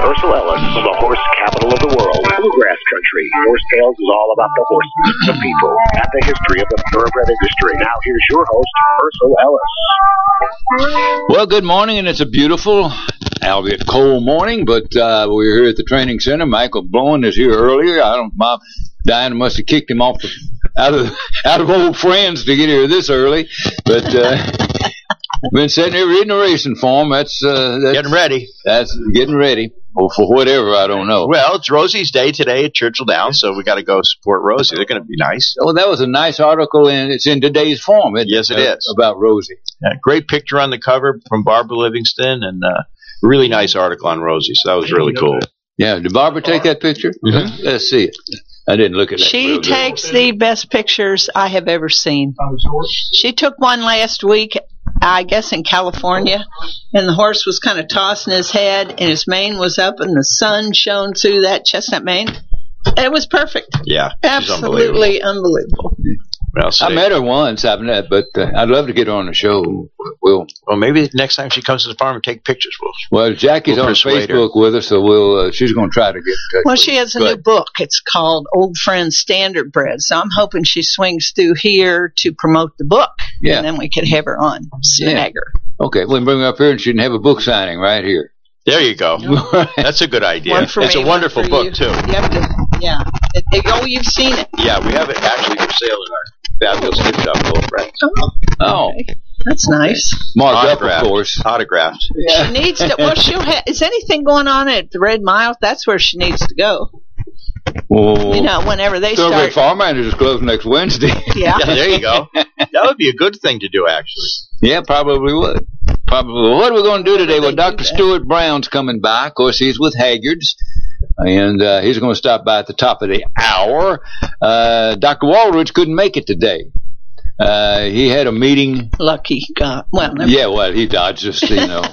Ursul Ellis, the horse capital of the world, bluegrass country. Horse Tales is all about the horses, the people, and the history of the thoroughbred industry. Now here's your host, Ursul Ellis. Well, good morning, and it's a beautiful, albeit cold morning, but we're here at the training center. Michael Bowen is here earlier. Diana must have kicked him off out of old friends to get here this early, but been sitting here reading a racing form. That's getting ready. That's getting ready. Or for whatever, I don't know. Well, it's Rosie's day today at Churchill Downs, so we got to go support Rosie. They're going to be nice. Oh, that was a nice article, and it's in today's form. Yes, it is. About Rosie. Yeah, great picture on the cover from Barbara Livingston, and really nice article on Rosie, so that was really cool. Yeah, did Barbara take that picture? Mm-hmm. Let's see it. I didn't look at that. She takes the best pictures I have ever seen. She took one last week, I guess in California, and the horse was kind of tossing his head, and his mane was up, and the sun shone through that chestnut mane. It was perfect. Yeah, absolutely unbelievable. Well, I met her once, but I'd love to get her on the show. Well, maybe next time she comes to the farm and take pictures. Well, Jackie's on Facebook with her, so she's going to try to get in touch. Well, she has a new book. It's called Old Friends Standard Bred. So I'm hoping she swings through here to promote the book. Yeah. And then we could have her on. Snag her. Okay, we'll bring her up here and she can have a book signing right here. There you go. That's a good idea. It's a wonderful book, too. Yeah. You've seen it. Yeah, we have it actually for sale in our fabulous gift shop, Old Friends. Oh. Okay. That's nice. Marked up, of course. Autographed. Yeah. She needs to. Well, is anything going on at the Red Mile? That's where she needs to go. Well, whenever they start. Thoroughbred Farmlanders is closed next Wednesday. Yeah. There you go. That would be a good thing to do, actually. Yeah, probably would. What are we going to do today? Well, Dr. Stuart Brown's coming by. Of course, he's with Haggard's, and he's going to stop by at the top of the hour. Dr. Walridge couldn't make it today. He had a meeting. Lucky God. He dodged us,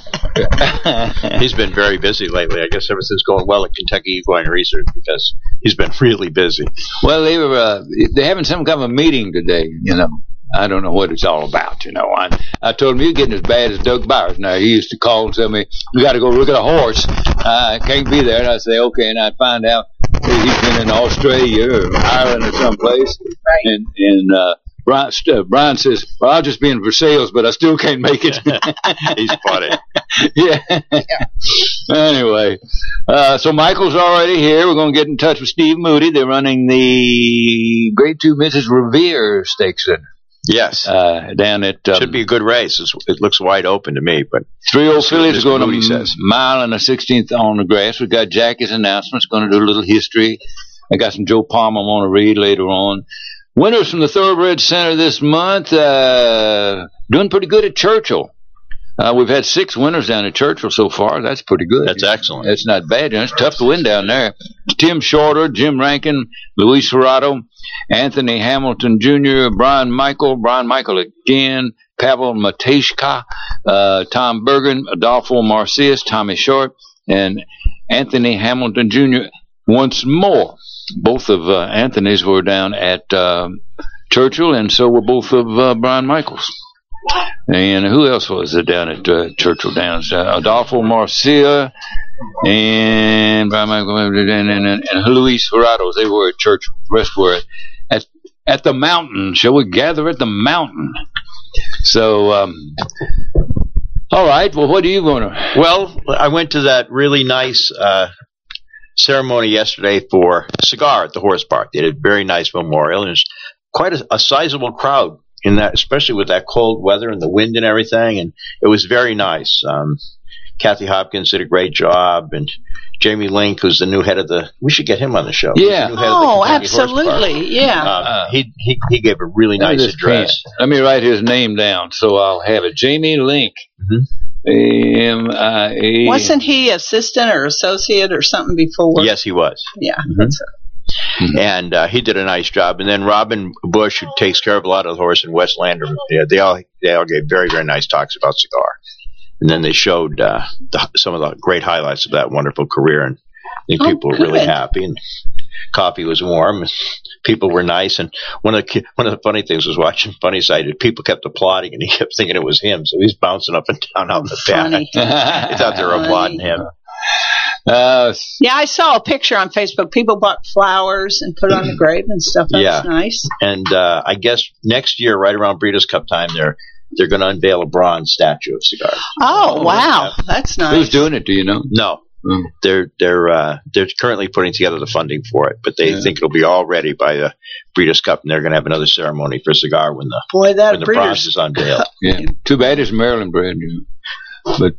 He's been very busy lately. I guess ever since going well at Kentucky Equine Research, because he's been really busy. Well, they're having some kind of a meeting today, I don't know what it's all about, I told him, you're getting as bad as Doug Byers. Now, he used to call and tell me, we got to go look at a horse. I can't be there. And I'd say, okay. And I'd find out he's been in Australia or Ireland or someplace. Right. And Brian says, well, I'll just be in Versailles, but I still can't make it. He's funny. Yeah. Anyway, so Michael's already here. We're going to get in touch with Steve Moody. They're running the Grade 2 Mrs. Revere Stakes Center. Yes. Down at... should be a good race. It looks wide open to me, but... 3-year-old fillies is going a mile and a 16th on the grass. We've got Jackie's announcements, going to do a little history. I got some Joe Palmer I want to read later on. Winners from the Thoroughbred Center this month, doing pretty good at Churchill. We've had 6 winners down at Churchill so far. That's pretty good. That's excellent. That's not bad. It's tough to win down there. Tim Shorter, Jim Rankin, Luis Ferrato, Anthony Hamilton Jr., Brian Michael again, Pavel Matejka, Tom Bergen, Adolfo Marcius, Tommy Short, and Anthony Hamilton Jr. once more. Both of Anthony's were down at Churchill, and so were both of Brian Michaels. And who else was it down at Churchill Downs? Adolfo Marcia and Brian Michael and Luis Ferrato. They were at Churchill. The rest were at the mountain. Shall we gather at the mountain? So, all right. Well, what are you going to? Well, I went to that really nice ceremony yesterday for Cigar at the Horse Park. They did a very nice memorial, and there's quite a sizable crowd in that, especially with that cold weather and the wind and everything, and it was very nice. Kathy Hopkins did a great job, and Jamie Link, who's the new head of we should get him on the show. Yeah. Absolutely. Yeah. He gave a really nice address. Let me write his name down so I'll have it. Jamie Link. A-M-I-A. Wasn't he assistant or associate or something before? Yes, he was. Yeah. And he did a nice job. And then Robin Bush, who takes care of a lot of the horse in West Landrum, they all gave very, very nice talks about Cigar. And then they showed some of the great highlights of that wonderful career, and I think people were really happy. And coffee was warm, and people were nice. And one of the funny things was watching Funny Side. People kept applauding, and he kept thinking it was him, so he's bouncing up and down on the path. He thought they were applauding him. Yeah, I saw a picture on Facebook. People bought flowers and put on the grave and stuff. That's nice. And I guess next year, right around Breeders' Cup time, they're going to unveil a bronze statue of Cigar. Oh, wow. That's nice. Who's doing it? Do you know? No. They're currently putting together the funding for it, but they think it'll be all ready by the Breeders' Cup, and they're going to have another ceremony for Cigar when the bronze is unveiled. Yeah, too bad it's Maryland bred, but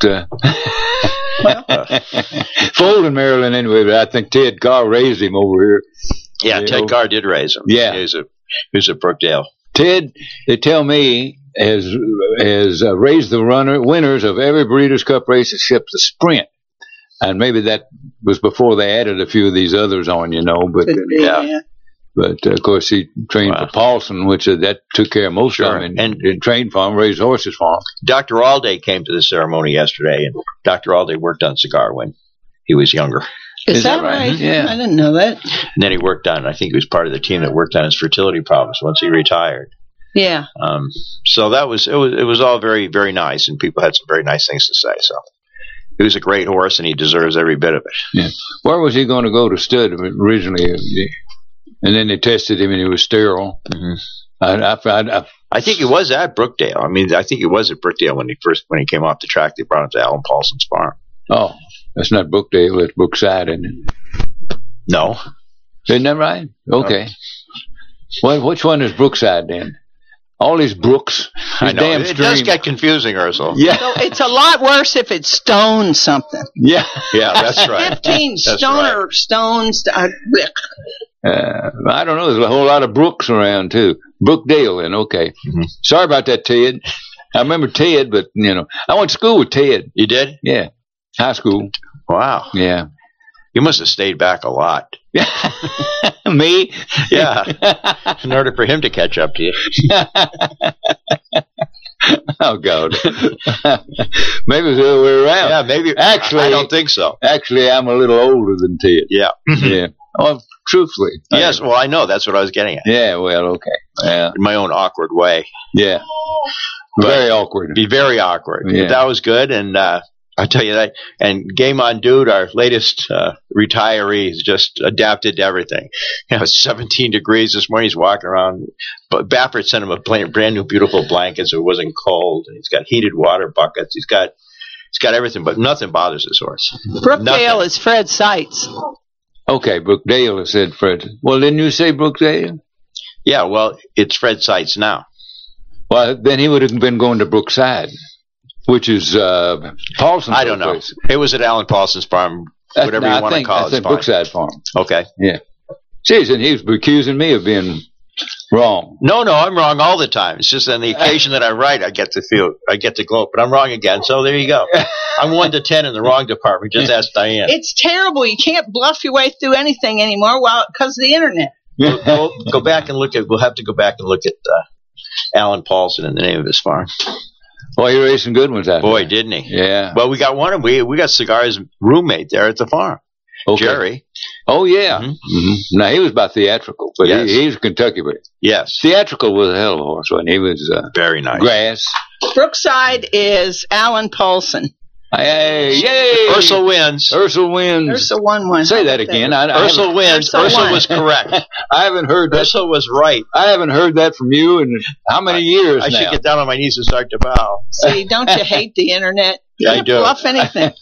Fold in Maryland anyway. But I think Ted Carr raised him over here. Yeah, Ted Carr did raise him. Yeah, he was a Brookdale. Ted, they tell me, has raised the winners of every Breeders' Cup race except the Sprint. And maybe that was before they added a few of these others on, but But of course, he trained for Paulson, which that took care of most of them, and trained for him, raised horses for him. Dr. Alday came to the ceremony yesterday, and Dr. Alday worked on Cigar when he was younger. Is that right? Yeah, I didn't know that. And then he worked on. I think he was part of the team that worked on his fertility problems once he retired. Yeah. So that was it was all very, very nice, and people had some very nice things to say. So. He was a great horse, and he deserves every bit of it. Yeah. Where was he going to go to stud originally? And then they tested him, and he was sterile. Mm-hmm. I think he was at Brookdale. I mean, I think he was at Brookdale when he came off the track. They brought him to Alan Paulson's farm. Oh, that's not Brookdale. That's Brookside, isn't it? No. Isn't that right? Okay. Well, which one is Brookside then? All these brooks. I know. It does get confusing, Ursula. Yeah. So it's a lot worse if it's stone something. Yeah. Yeah, that's right. 15 stoner stones. I don't know. There's a whole lot of brooks around, too. Brookdale, then. Okay. Mm-hmm. Sorry about that, Ted. I remember Ted, but, I went to school with Ted. You did? Yeah. High school. Wow. Yeah. You must have stayed back a lot. Me? Yeah. In order for him to catch up to you. Oh, God. Maybe it's the other way around. Yeah, maybe. Actually, I don't think so. Actually, I'm a little older than Ted. Yeah. Yeah. Well, truthfully. Yes, well, I know. That's what I was getting at. Yeah, well, okay. Yeah. In my own awkward way. Yeah. Very awkward. Be very awkward. Yeah. But that was good, and I'll tell you that. And Game On Dude, our latest retiree, has just adapted to everything. It's 17 degrees this morning. He's walking around. But Baffert sent him a brand new, beautiful blanket so it wasn't cold. And he's got heated water buckets. He's got everything, but nothing bothers his horse. Brookdale is Fred Seitz. Okay, Brookdale said Fred. Well, didn't you say Brookdale? Yeah, well, it's Fred Seitz now. Well, then he would have been going to Brookside. Which is Paulson's. I don't know. Place. It was at Alan Paulson's farm, whatever you want to call it. That's Brookside farm. Okay. Yeah. Jeez, and he was accusing me of being wrong. No, I'm wrong all the time. It's just on the occasion that I write, I get to gloat, but I'm wrong again. So there you go. I'm 1 to 10 in the wrong department. Just ask Diane. It's terrible. You can't bluff your way through anything anymore because of the internet. Go back and look at. We'll have to go back and look at Alan Paulson and the name of his farm. Well, he raised some good ones out there. Boy, didn't he? Yeah. Well, we got one of them. We got Cigar's roommate there at the farm. Okay. Jerry. Oh, yeah. Mm-hmm. Mm-hmm. Now, he was about theatrical, but he was Kentucky bred. Yes. Theatrical was a hell of a horse, wasn't he? He was very nice. Grass. Brookside is Alan Paulson. Hey, yay! Ursula wins. Ursula wins. Ursula won. Say that again. Ursula wins. Ursula was correct. I haven't heard that. Ursula was right. I haven't heard that from you in how many years I now? should get down on my knees and start to bow. See, don't you hate the internet? Yeah, I do. Bluff anything.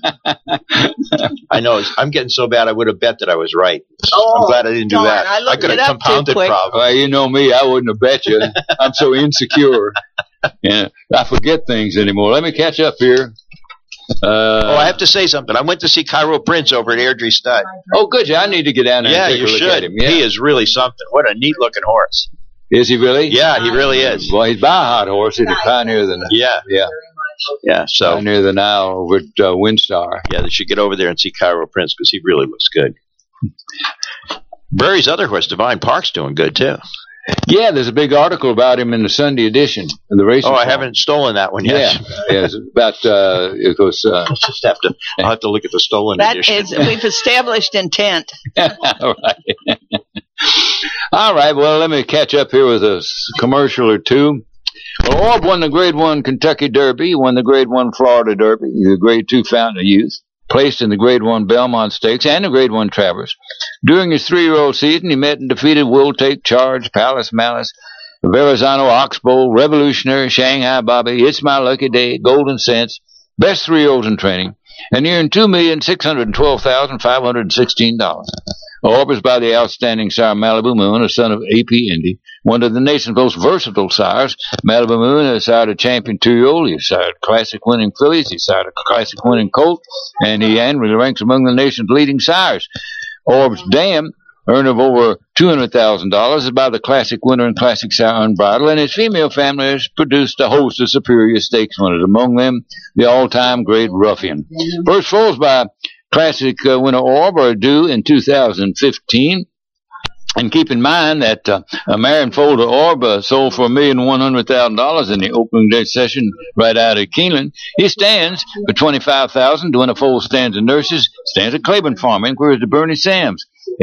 I know. I'm getting so bad I would have bet that I was right. Oh, I'm glad I didn't do that. I could have compounded problems. Well, you know me. I wouldn't have bet you. I'm so insecure. Yeah, I forget things anymore. Let me catch up here. I have to say something. I went to see Cairo Prince over at Airdrie Stud. Oh, good. I need to get down there and take a look at him. Yeah, he is really something. What a neat-looking horse. Is he really? Yeah, he really is. Well, he's by a hot horse. He's a pioneer of the Nile. Yeah. So pioneer of the Nile over at Windstar. Yeah, they should get over there and see Cairo Prince because he really looks good. Brary's other horse, Divine Park's doing good too. Yeah, there's a big article about him in the Sunday edition of the Racing. I haven't stolen that one yet. Yeah, it's about it goes. I'll have to look at the stolen edition. We've established intent. All right. All right. Well, let me catch up here with a commercial or two. Well, Orb won the Grade 1 Kentucky Derby. He won the Grade 1 Florida Derby. The Grade 2 Fountain of Youth. placed in the Grade 1 Belmont Stakes and the Grade 1 Travers. During his 3-year-old season, he met and defeated Will Take Charge, Palace Malice, Verrazano, Oxbow, Revolutionary, Shanghai Bobby, It's My Lucky Day, Golden Sense, best 3-year-olds in training, and earned $2,612,516. Orb is by the outstanding sire Malibu Moon, a son of A.P. Indy, one of the nation's most versatile sires. Malibu Moon has sired a champion 2-year-old. He's sired classic winning fillies. He's sired a classic winning colt, and he annually ranks among the nation's leading sires. Orb's Dam, earner of over $200,000, is by the classic winner and classic sire Unbridled, and his female family has produced a host of superior stakes winners, among them the all-time great Ruffian. First foals by classic winner Orb are due in 2015. And keep in mind that Marion Folder Orb sold for $1,100,000 in the opening day session right out of Keeneland. He stands for $25,000 to win a foal stands and nurses. Stands at Claiborne Farm. Inquiries to Bernie Sams,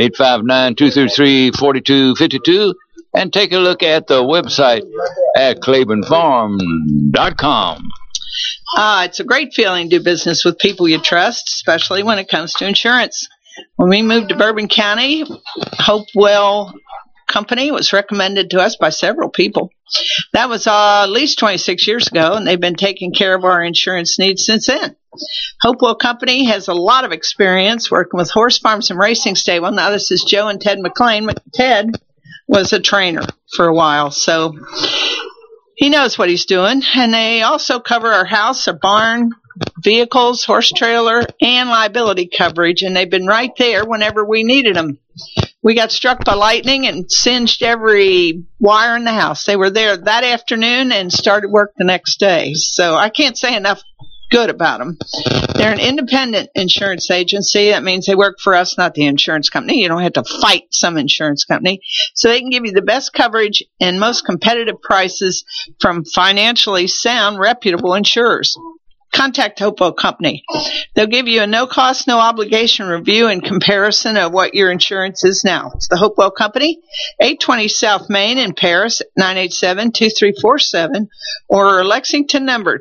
859-233-4252. And take a look at the website at ClaiborneFarm.com. It's a great feeling to do business with people you trust, especially when it comes to insurance. When we moved to Bourbon County, Hopewell Company was recommended to us by several people. That was at least 26 years ago, and they've been taking care of our insurance needs since then. Hopewell Company has a lot of experience working with horse farms and racing stable. Now, this is Joe and Ted McLean. Ted was a trainer for a while, so he knows what he's doing. And they also cover our house, our barn, vehicles, horse trailer, and liability coverage, and they've been right there whenever we needed them. We got struck by lightning and singed every wire in the house. They were there that afternoon and started work the next day. So I can't say enough good about them. They're an independent insurance agency. That means they work for us, not the insurance company. You don't have to fight some insurance company. So they can give you the best coverage and most competitive prices from financially sound, reputable insurers. Contact Hopewell Company. They'll give you a no-cost, no-obligation review in comparison of what your insurance is now. It's the Hopewell Company, 820 South Main in Paris, 987-2347, or Lexington number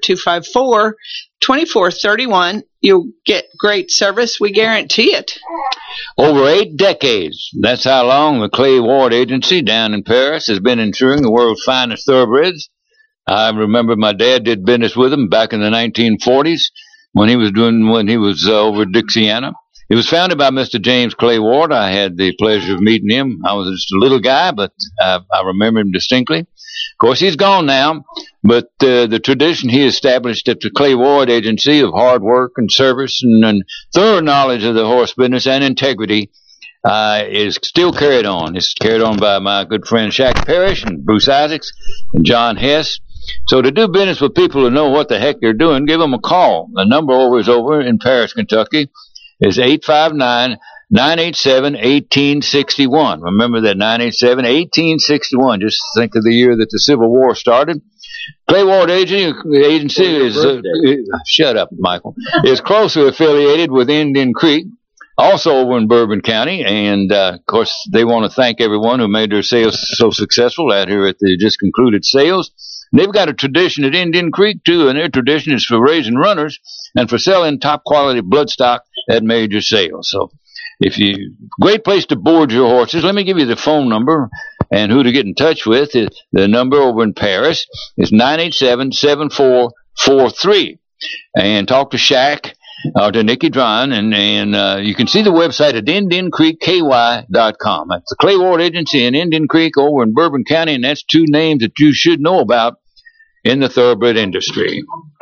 254-2431. You'll get great service. We guarantee it. Over 8 decades. That's how long the Clay Ward Agency down in Paris has been insuring the world's finest thoroughbreds. I remember my dad did business with him back in the 1940s when he was over at Dixiana. It was founded by Mr. James Clay Ward. I had the pleasure of meeting him. I was just a little guy, but I remember him distinctly. Of course, he's gone now, but the tradition he established at the Clay Ward Agency of hard work and service and thorough knowledge of the horse business and integrity is still carried on. It's carried on by my good friend Shaq Parrish and Bruce Isaacs and John Hess. So to do business with people who know what the heck they're doing, give them a call. The number over in Paris, Kentucky, is 859-987-1861. Remember that 987-1861. Just think of the year that the Civil War started. Clay Ward Agency is shut up, Michael. Is closely affiliated with Indian Creek, also over in Bourbon County, and of course they want to thank everyone who made their sales so successful out here at the just concluded sales. They've got a tradition at Indian Creek, too, and their tradition is for raising runners and for selling top-quality bloodstock at major sales. So great place to board your horses. Let me give you the phone number and who to get in touch with. The number over in Paris is 987-7443. And talk to Shaq or to Nikki Dron, and you can see the website at IndianCreekKY.com. That's the Clay Ward Agency in Indian Creek over in Bourbon County, and that's 2 names that you should know about in the thoroughbred industry.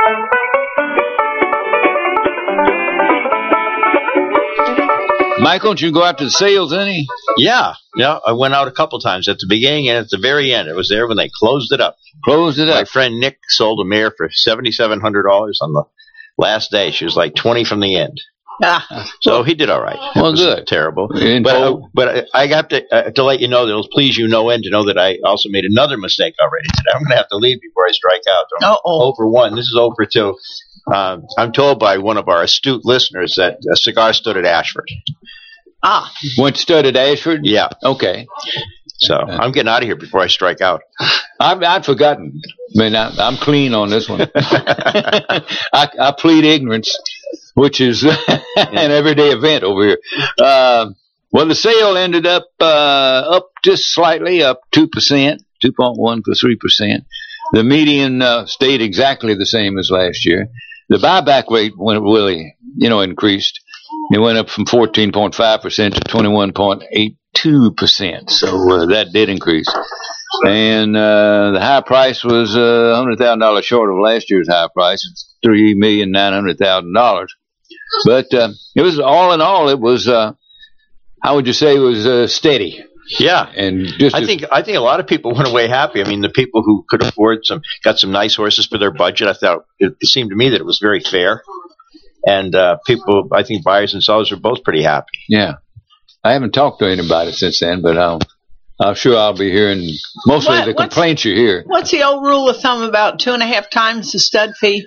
Michael, did you go out to the sales any? Yeah, I went out a couple times at the beginning and at the very end. I was there when they closed it up. My friend Nick sold a mare for $7,700 on the last day. She was like 20 from the end. So he did all right. Well, good. Terrible. But I got to let you know that it'll please you no end to know that I also made another mistake already today. I'm going to have to leave before I strike out. Over 1. This is over 2. I'm told by one of our astute listeners that a cigar stood at Ashford. Went stud at Ashford? Yeah. Okay. So I'm getting out of here before I strike out. I'd forgotten. I mean, I'm clean on this one. I plead ignorance. which is an everyday event over here. Well, the sale ended up just slightly, up 2%, 2.1 for 3%. The median stayed exactly the same as last year. The buyback rate really, increased. It went up from 14.5% to 21.82%. So that did increase. And the high price was $100,000 short of last year's high price, $3,900,000. But it was all in all, it was how would you say it was steady? Yeah, and just I think a lot of people went away happy. I mean, the people who could afford got some nice horses for their budget. I thought it seemed to me that it was very fair, and people, I think buyers and sellers are both pretty happy. Yeah, I haven't talked to anybody since then, but I'm sure I'll be hearing mostly the complaints you hear. What's the old rule of thumb about 2.5 times the stud fee?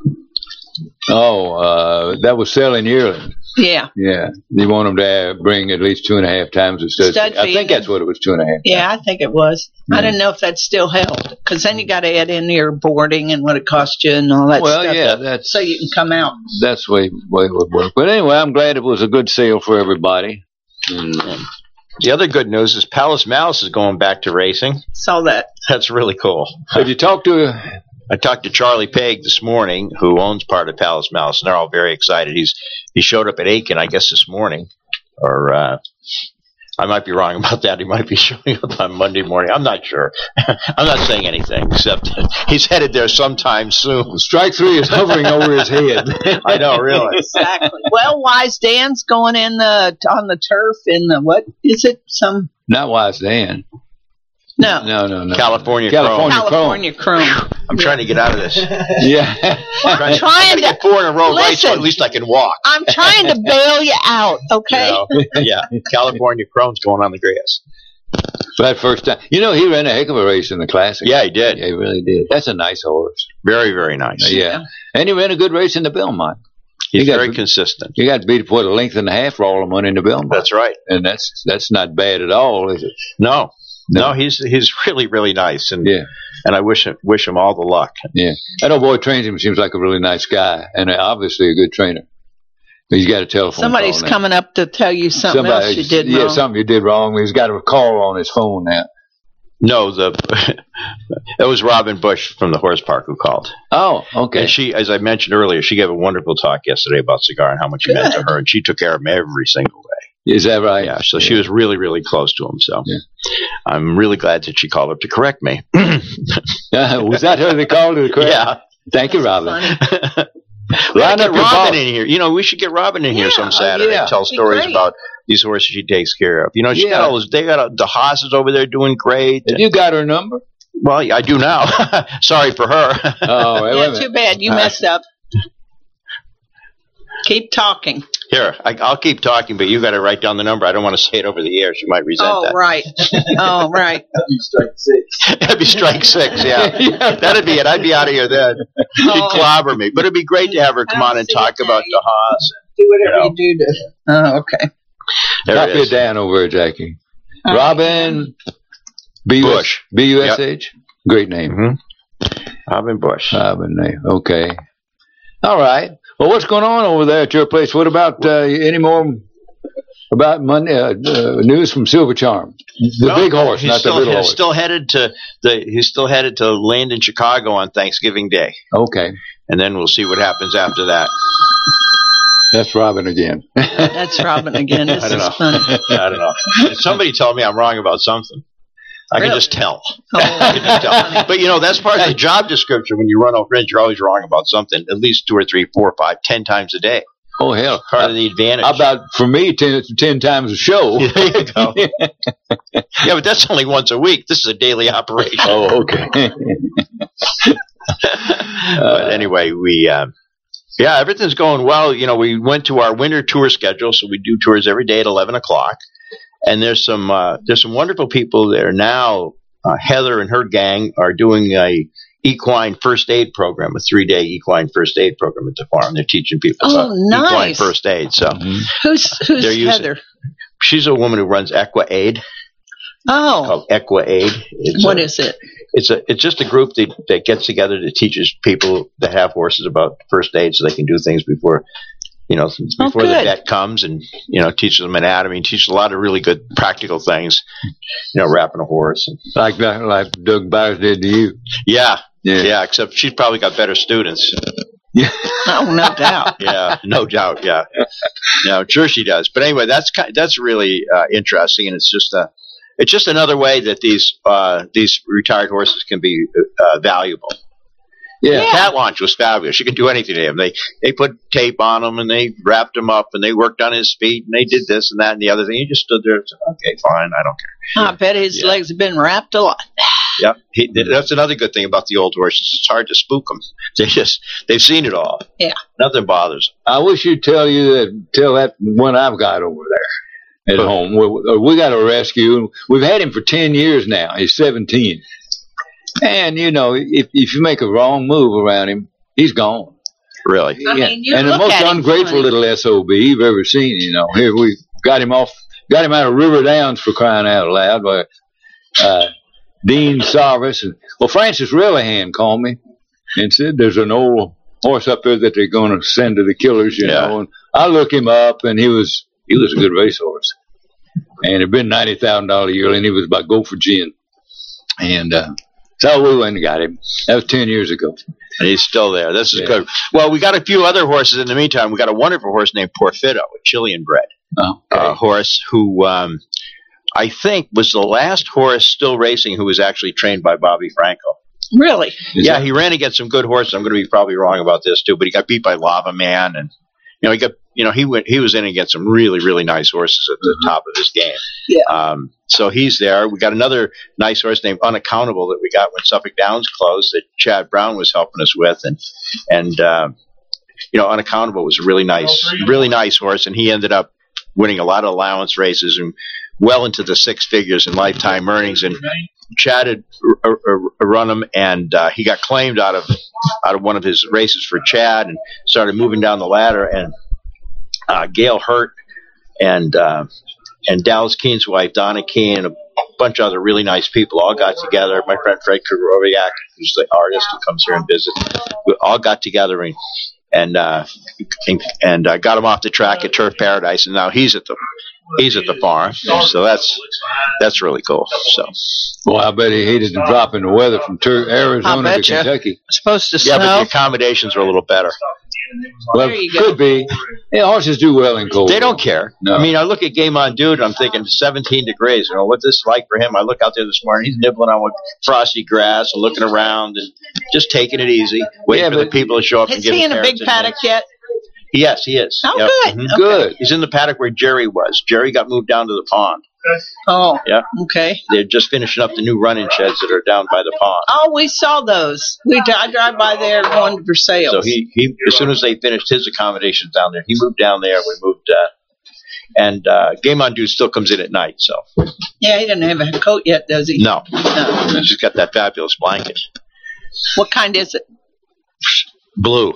Oh, that was selling yearly. Yeah. Yeah. You want them to bring at least 2.5 times the stud fee. I think that's what it was, 2.5. Yeah, I think it was. Yeah. I didn't know if that still held, because then you got to add in your boarding and what it cost you and all that stuff. Well, yeah, so you can come out. That's the way it would work. But anyway, I'm glad it was a good sale for everybody. The other good news is Palace Malice is going back to racing. Saw that. That's really cool. Did you talk to I talked to Charlie Pegg this morning, who owns part of Palace Malice, and they're all very excited. He showed up at Aiken, I guess, this morning, or I might be wrong about that. He might be showing up on Monday morning. I'm not sure. I'm not saying anything, except he's headed there sometime soon. Strike 3 is hovering over his head. I know, really. Exactly. Well, Wise Dan's going on the turf in the, what is it? Not Wise Dan. No. California Chrome. I'm trying to get out of this. Yeah. I'm trying to get 4 in a row right, so at least I can walk. I'm trying to bail you out, okay? Yeah. California Chrome's going on the grass. For that first time. He ran a heck of a race in the Classic. Yeah, he did. Yeah, he really did. That's a nice horse. Very, very nice. Yeah. And he ran a good race in the Belmont. He's very consistent. You got to beat a length and a half for all the money in the Belmont. That's right. And that's not bad at all, is it? No, he's really, really nice, and I wish him all the luck. Yeah, that old boy trains him. Seems like a really nice guy, and obviously a good trainer. He's got a telephone. Somebody's coming up to tell you something else you did wrong. Yeah, something you did wrong. He's got a call on his phone now. No, it was Robin Bush from the horse park who called. Oh, okay. And she, as I mentioned earlier, she gave a wonderful talk yesterday about Cigar and how much he meant to her, and she took care of him every single day. Is that right? Yeah, so she was really, really close to him. So I'm really glad that she called up to correct me. Was that her that called to correct? Yeah. Thank you, Robin. Line up Robin in here. We should get Robin in here some Saturday and tell stories about these horses she takes care of. She got all those. They got the Haas's over there doing great. Have you got her number? Well, I do now. Sorry for her. Oh, too bad. You messed up. Keep talking. Here, I'll keep talking, but you got to write down the number. I don't want to say it over the air. She might resent that. Right. Oh, right. That'd be strike 6. That'd be strike 6, yeah. That'd be it. I'd be out of here then. She'd clobber me. But it'd be great to have her come on and talk about the Haas. Do whatever you do to. Oh, okay. Copy it down over, Jackie. Robin Bush. B-U-S-H? Yep. Great name. Mm-hmm. Robin Bush. Robin name. Okay. All right. Well, what's going on over there at your place? What about any more about Monday news from Silver Charm? The big horse, not the little horse. He's still headed to land in Chicago on Thanksgiving Day. Okay. And then we'll see what happens after that. That's Robin again. That's Robin again. This is funny. I don't know. Somebody told me I'm wrong about something. I can just tell. I can just tell. But, that's part of the job description. When you run a fringe, you're always wrong about something at least 2 or 3, 4, 5, 10 times a day. Oh, hell. Part of the advantage. How about, for me, 10 times a show? There you go. Yeah, but that's only once a week. This is a daily operation. Oh, okay. But anyway, everything's going well. We went to our winter tour schedule, so we do tours every day at 11 o'clock. And there's some wonderful people there now. Heather and her gang are doing a equine first aid program, a 3-day equine first aid program at the farm. They're teaching people about equine first aid. So who's Heather? She's a woman who runs Equa Aid. Oh, called Equa Aid. What is it? It's just a group that gets together that teaches people that have horses about first aid, so they can do things before before the vet comes and, teaches them anatomy, teaches a lot of really good practical things, wrapping a horse. Like Doug Byers did to you. Yeah, except she's probably got better students. Yeah. Oh, no doubt. Yeah, no doubt. Yeah, I'm sure she does. But anyway, that's really interesting, and it's just another way that these retired horses can be valuable. Yeah. Cat Launch was fabulous. You could do anything to him. They put tape on him, and they wrapped him up, and they worked on his feet, and they did this and that and the other thing. He just stood there and said, okay, fine, I don't care. I bet his legs have been wrapped a lot. Yeah, that's another good thing about the old horses. It's hard to spook them. They've seen it all. Yeah. Nothing bothers them. I wish you'd tell that one I've got over there at home. We got a rescue. We've had him for 10 years now. He's 17. And, if you make a wrong move around him, he's gone. Really? I mean, you and the look most at him ungrateful funny. little SOB you've ever seen, Here we got him out of River Downs, for crying out loud, by Dean Sarvis. Francis Relihan called me and said there's an old horse up there that they're going to send to the killers, And I looked him up, and he was a good racehorse. And it had been $90,000 a year, and he was about go for gin. And so we went and got him. That was 10 years ago. And he's still there. This is good. Well, we got a few other horses in the meantime. We got a wonderful horse named Porfido, a Chilean bred horse who I think was the last horse still racing who was actually trained by Bobby Franco. Really? He ran against some good horses. I'm going to be probably wrong about this too, but he got beat by Lava Man, and he was in against some really, really nice horses at the top of his game. Yeah. So he's there. We got another nice horse named Unaccountable that we got when Suffolk Downs closed that Chad Brown was helping us with, and Unaccountable was a really nice horse, and he ended up winning a lot of allowance races and well into the six figures in lifetime earnings. And Chad had run him, and he got claimed out of one of his races for Chad and started moving down the ladder. And Gail Hurt and Dallas Keene's wife, Donna Keene, and a bunch of other really nice people all got together. My friend Fred Kuroviak, who's the artist who comes here and visits, we all got together and got him off the track at Turf Paradise, and now he's at the farm. So that's really cool. So. Well, I bet he hated the drop in the weather from Arizona to Kentucky. It's supposed to snow. Yeah, but the accommodations are a little better. Well, could be. Yeah, horses do well in cold. They don't care. No. I mean, I look at Game On Dude, and I'm thinking 17 degrees. What's this like for him? I look out there this morning. He's nibbling on frosty grass and looking around and just taking it easy, waiting for the people to show up and give him. Is he in a big paddock yet? Yes, he is. Oh, yep. good. Mm-hmm. Okay. Good. He's in the paddock where Jerry was. Jerry got moved down to the pond. Oh, yeah. Okay. They're just finishing up the new running sheds that are down by the pond. Oh, we saw those. I drive by there going for sales. So he as soon as they finished his accommodations down there, he moved down there. We moved, and Game On Dude still comes in at night. So yeah, he doesn't have a coat yet, does he? No. He's just got that fabulous blanket. What kind is it? Blue.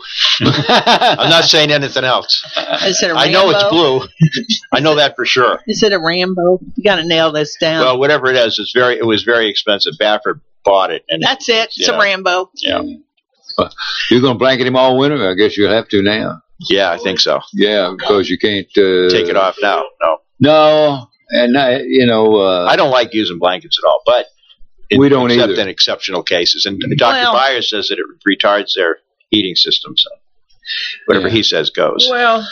I'm not saying anything else. Is it a Rambo? I know it's blue. I know that for sure. Is it a Rambo? You got to nail this down. Well, whatever it is, it was very expensive. Baffert bought it, and that's it. It's a Rambo. Yeah. You're going to blanket him all winter? I guess you'll have to now. Yeah, I think so. Yeah, because you can't take it off now. No, and I don't like using blankets at all, but we don't except either. in exceptional cases. And Dr. Byers says that it retards their heating system, so whatever he says goes. Well,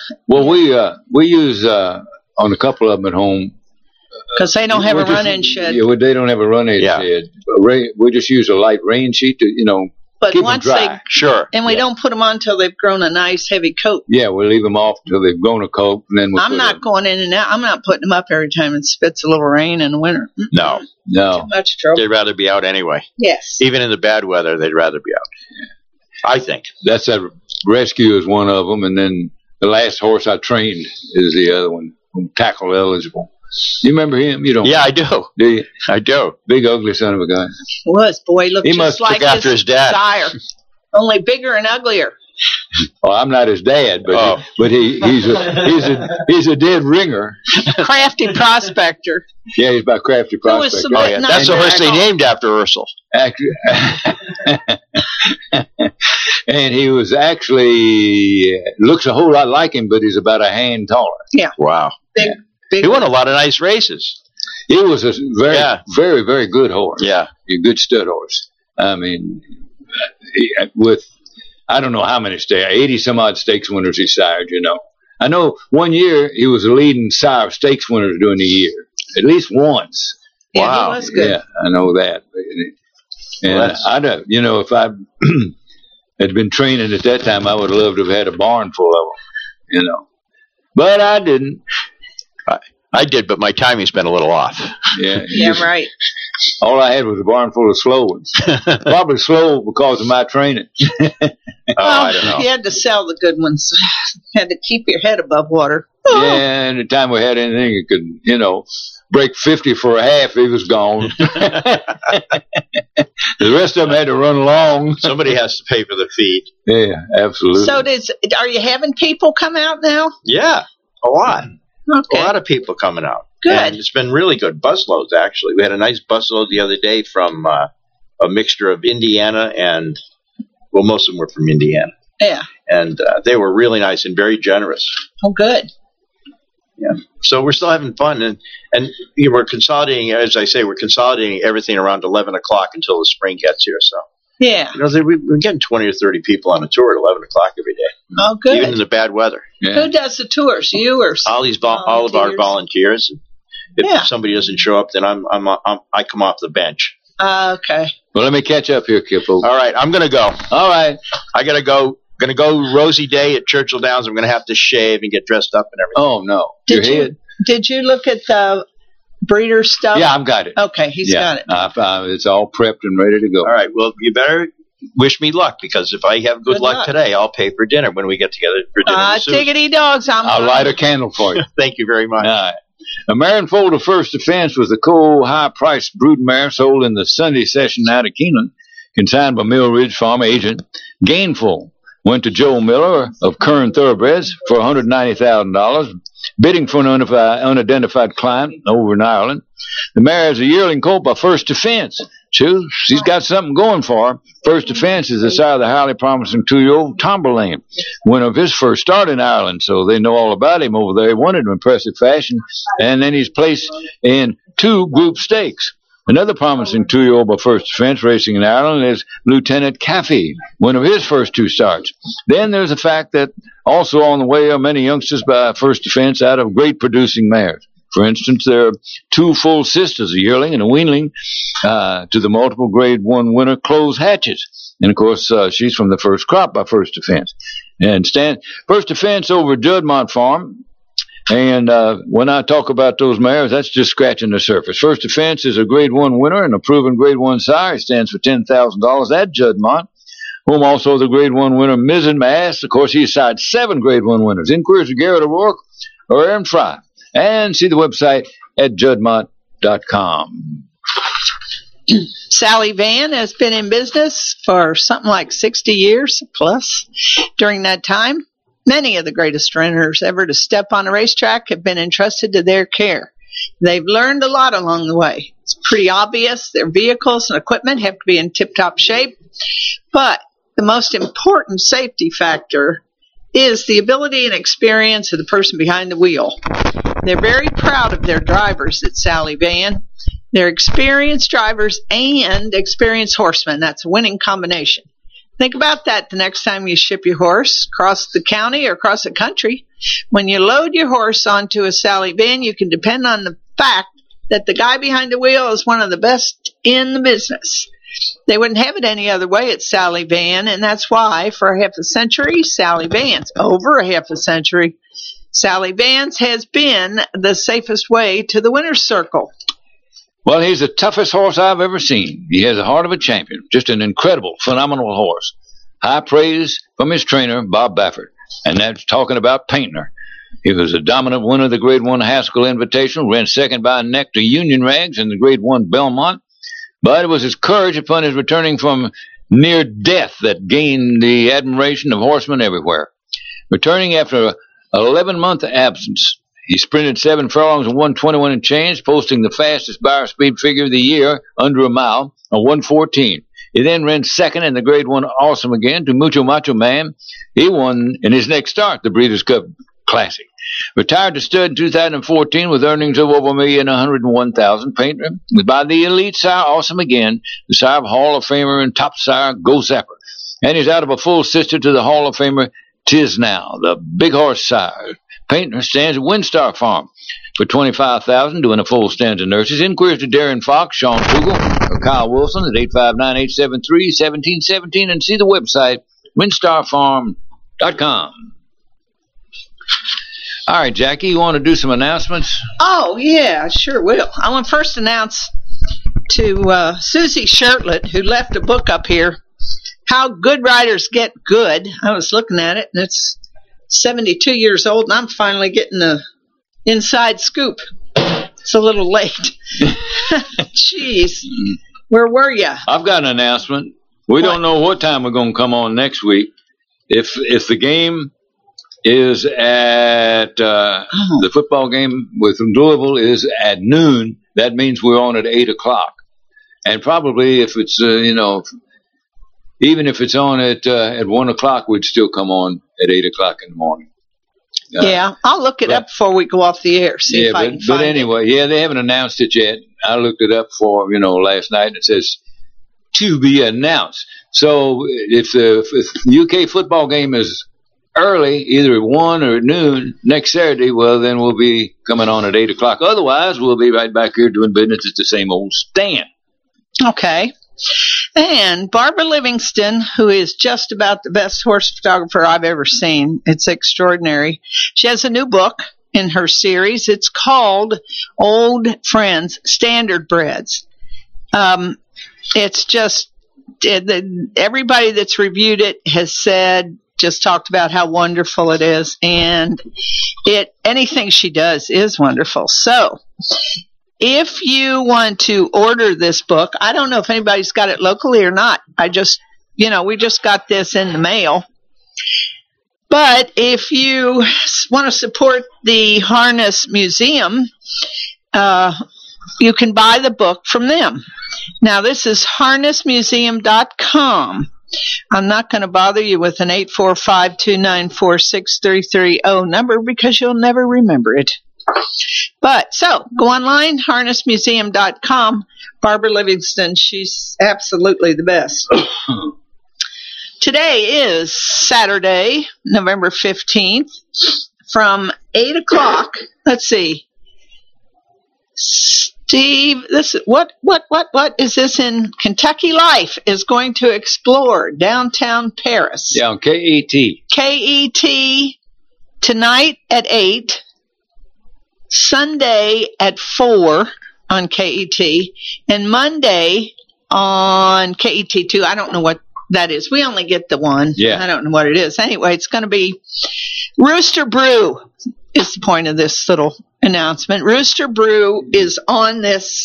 we use on a couple of them at home because they don't have a run-in shed. Yeah, they don't have a run-in shed. We just use a light rain sheet to But keep once them dry. and we don't put them on until they've grown a nice heavy coat. Yeah, we leave them off until they've grown a coat, and then I'm not going in and out. I'm not putting them up every time it spits a little rain in the winter. No. Too much trouble. They'd rather be out anyway. Yes. Even in the bad weather, they'd rather be out. I think. That's that rescue is one of them, and then the last horse I trained is the other one, tackle eligible. You remember him? You don't? Yeah, I do. Do you? I do. Big ugly son of a gun. Boy, looked He just must like took after his dad. sire, only bigger and uglier. Oh, I'm not his dad, but he's a dead ringer. Crafty prospector. Yeah, he's about crafty prospector. That's the horse they named after Ursel. And he was actually, looks a whole lot like him, but he's about a hand taller. Yeah. Wow. Big. He won a lot of nice races. He was a very, very good horse. Yeah. A good stud horse. I mean, I don't know how many stakes, 80 some odd stakes winners he sired, you know. I know one year he was a leading sire of stakes winners during the year, at least once. Yeah, Wow. he was good. Yeah, I know that. And I don't, you know, if I had been training at that time, I would have loved to have had a barn full of them, you know. But I didn't. I did, but my timing's been a little off. Yeah, Yeah, right. all I had was a barn full of slow ones. Probably slow because of my training. I don't know. You had to sell the good ones. Had to keep your head above water. Yeah, and the time we had anything, you could, you know, break 50 for a half, he was gone. The rest of them had to run along. Somebody has to pay for the feed. Yeah, absolutely. So are you having people come out now? Yeah, a lot. Okay. A lot of people coming out. Good. And it's been really good. Busloads, actually. We had a nice busload the other day from a mixture of Indiana and, well, most of them were from Indiana. Yeah. And they were really nice and very generous. Oh, good. Yeah. So we're still having fun. And you know, we're consolidating, as I say, we're consolidating everything around 11 o'clock until the spring gets here. So, Yeah. you know, we're getting 20 or 30 people on a tour at 11 o'clock every day, Oh, good. even in the bad weather. Yeah. Who does the tours? You or All of our volunteers. If Yeah. somebody doesn't show up, then I come off the bench. Okay. Well, let me catch up here, Kippo. All right, I'm going to go. All right. I got to go. Going to go Rosie Day at Churchill Downs. I'm going to have to shave and get dressed up and everything. Oh, no. Your head? Did you look at the breeder stuff? Yeah, I've got it. Okay, he's got it. It's all prepped and ready to go. All right, well, you better wish me luck, because if I have good luck today, I'll pay for dinner when we get together for dinner. Diggity dogs. I'll light a candle for you. Thank you very much. All right. A Marion of First Defense was a cool, high-priced brood mare sold in the Sunday session out of Keeneland, consigned by Mill Ridge Farm agent Gainful. Went to Joe Miller of Kern Thoroughbreds for $190,000, bidding for an unidentified client over in Ireland. The mare is a yearling colt by First Defense. So she's got something going for her. First Defense is the sire of the highly promising 2-year-old Tomberlane, winner of his first start in Ireland, so they know all about him over there. He won it in impressive fashion, and then he's placed in 2 group stakes. Another promising 2-year-old by First Defense racing in Ireland is Lieutenant Caffey, one of his first 2 starts. Then there's the fact that also on the way are many youngsters by First Defense out of great producing mares. For instance, there are 2 full sisters, a yearling and a weanling, to the multiple Grade 1 winner, Close Hatches. And, of course, she's from the first crop by First Defense. And First Defense over at Judmont Farm. And when I talk about those mares, that's just scratching the surface. First Defense is a Grade 1 winner and a proven Grade 1 sire. He stands for $10,000 at Judmont. Whom also the Grade 1 winner, Mizzen Mass. Of course, he sired 7 Grade 1 winners. Inquiries to Garrett O'Rourke or Aaron Fry. And see the website at judmont.com. Sally Van has been in business for something like 60 years plus. During that time, many of the greatest runners ever to step on a racetrack have been entrusted to their care. They've learned a lot along the way. It's pretty obvious their vehicles and equipment have to be in tip-top shape, but the most important safety factor is the ability and experience of the person behind the wheel. They're very proud of their drivers at Sally Van. They're experienced drivers and experienced horsemen. That's a winning combination. Think about that the next time you ship your horse across the county or across the country. When you load your horse onto a Sally Van, you can depend on the fact that the guy behind the wheel is one of the best in the business. They wouldn't have it any other way at Sally Van, and that's why for half a century, Sally Van's, over a half a century, Sally Van's has been the safest way to the winner's circle. Well, he's the toughest horse I've ever seen. He has the heart of a champion. Just an incredible, phenomenal horse. High praise from his trainer, Bob Baffert. And that's talking about Painter. He was a dominant winner of the Grade 1 Haskell Invitational, ran second by a neck to Union Rags in the Grade 1 Belmont. But it was his courage upon his returning from near death that gained the admiration of horsemen everywhere. Returning after an 11-month absence, he sprinted 7 furlongs and 1:21 and change, posting the fastest Beyer speed figure of the year, under a mile, a 1:14. He then ran second in the Grade 1 Awesome Again to Mucho Macho Man. He won in his next start, the Breeders' Cup Classic. Retired to stud in 2014 with earnings of over $1,101,000. Painter by the elite sire Awesome Again, the sire of Hall of Famer and top sire Go Zapper. And he's out of a full sister to the Hall of Famer Tis Now, the big horse sire. Painter stands at Windstar Farm for $25,000 doing a full stand of nurses. Inquiries to Darren Fox, Sean Kugel, or Kyle Wilson at 859-873-1717 and see the website windstarfarm.com. All right, Jackie, you want to do some announcements? Oh, yeah, sure will. I want to first announce to Susie Shirtlet, who left a book up here, How Good Writers Get Good. I was looking at it, and it's 72 years old, and I'm finally getting the inside scoop. It's a little late. Jeez. Where were you? I've got an announcement. We don't know what time we're going to come on next week. If the game is at the football game with Louisville is at noon, that means we're on at 8 o'clock. And probably if it's, even if it's on at 1 o'clock, we'd still come on at 8 o'clock in the morning. Yeah, I'll look it up before we go off the air. See if I can find but anyway, it. They haven't announced it yet. I looked it up for, last night, and it says to be announced. So if the UK football game is early, either at 1 or at noon next Saturday, well, then we'll be coming on at 8 o'clock. Otherwise, we'll be right back here doing business at the same old stand. Okay. And Barbara Livingston, who is just about the best horse photographer I've ever seen. It's extraordinary. She has a new book in her series. It's called Old Friends, Standard Breds. It's just, everybody that's reviewed it has just talked about how wonderful it is. And anything she does is wonderful. So, if you want to order this book, I don't know if anybody's got it locally or not. We just got this in the mail. But if you want to support the Harness Museum, you can buy the book from them. Now, this is harnessmuseum.com. I'm not going to bother you with an 845-294-6330 number because you'll never remember it. But, so, go online, harnessmuseum.com. Barbara Livingston, she's absolutely the best. Today is Saturday, November 15th, from 8 o'clock. Let's see. Steve, what is this in Kentucky Life is going to explore downtown Paris. Yeah, on KET. KET tonight at 8. Sunday at 4 on KET, and Monday on KET2. I don't know what that is. We only get the one. Yeah. I don't know what it is. Anyway, it's going to be Rooster Brew is the point of this little announcement. Rooster Brew is on this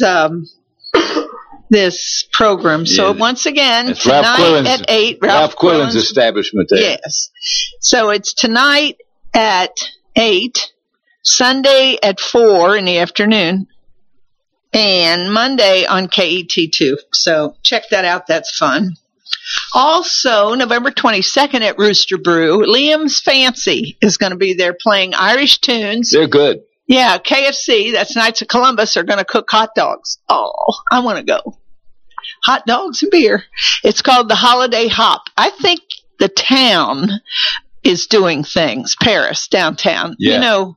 this program. So once again, it's tonight at 8. Ralph Quillen's establishment there. Yes. So it's tonight at 8. Sunday at 4 in the afternoon, and Monday on KET2. So check that out. That's fun. Also, November 22nd at Rooster Brew, Liam's Fancy is going to be there playing Irish tunes. They're good. Yeah, KFC, that's Knights of Columbus, are going to cook hot dogs. Oh, I want to go. Hot dogs and beer. It's called the Holiday Hop. I think the town is doing things. Paris, downtown. Yeah.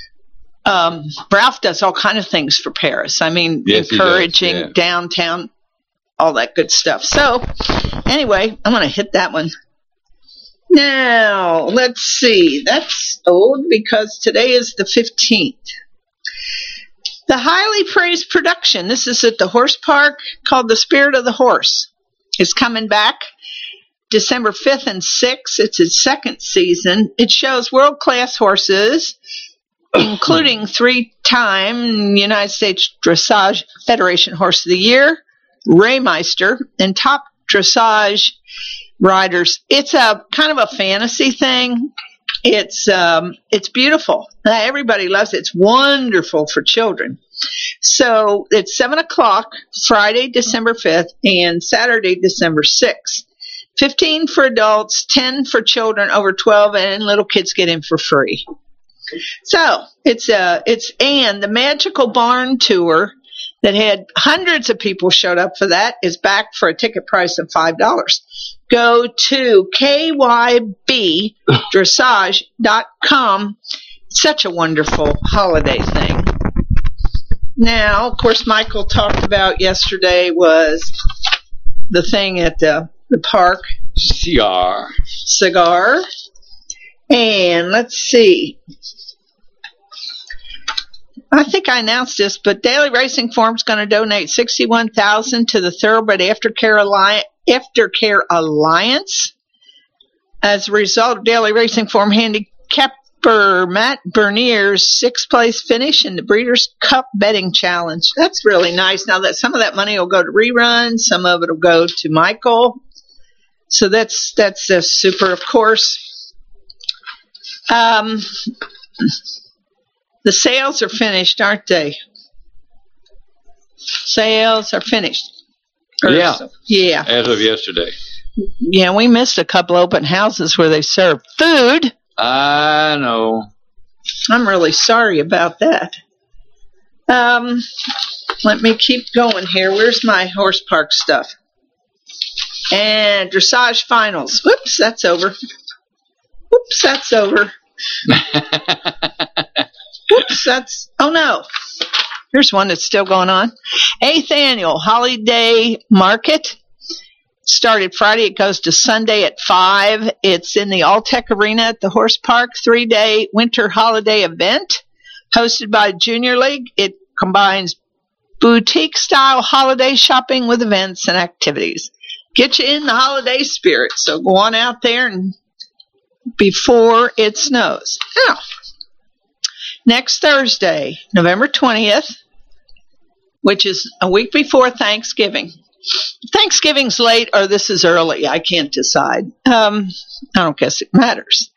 Ralph does all kind of things for Paris. I mean, yes, encouraging downtown, all that good stuff. So, anyway, I'm going to hit that one. Now, let's see. That's old because today is the 15th. The highly praised production, this is at the horse park called The Spirit of the Horse, is coming back December 5th and 6th. It's its second season. It shows world-class horses, including 3-time United States Dressage Federation Horse of the Year, Ray Meister, and top dressage riders. It's a kind of a fantasy thing. It's beautiful. Everybody loves it. It's wonderful for children. So it's 7 o'clock, Friday, December 5th, and Saturday, December 6th. 15 for adults, 10 for children over 12, and little kids get in for free. So it's the Magical Barn Tour that had hundreds of people showed up for that is back for a ticket price of $5. Go to kybdressage.com. Such a wonderful holiday thing. Now, of course, Michael talked about yesterday was the thing at the park. Cigar. And let's see. I think I announced this, but Daily Racing Form is going to donate $61,000 to the Thoroughbred Aftercare Alliance. As a result of Daily Racing Form handicapper Matt Bernier's 6th place finish in the Breeders' Cup Betting Challenge. That's really nice. Now that some of that money will go to reruns, some of it will go to Michael. So that's super, of course. The sales are finished, aren't they? Sales are finished. Yeah. Yeah. As of yesterday. Yeah, we missed a couple open houses where they served food. I know. I'm really sorry about that. Let me keep going here. Where's my horse park stuff? And dressage finals. Whoops, that's over. Whoops, that's over. Whoops, oh no. Here's one that's still going on. 8th annual Holiday Market. Started Friday. It goes to Sunday at 5. It's in the Alltech Arena at the Horse Park. 3-day winter holiday event hosted by Junior League. It combines boutique-style holiday shopping with events and activities. Get you in the holiday spirit. So go on out there and before it snows. Now, next Thursday, November 20th, which is a week before Thanksgiving. Thanksgiving's late or this is early. I can't decide. I don't guess it matters.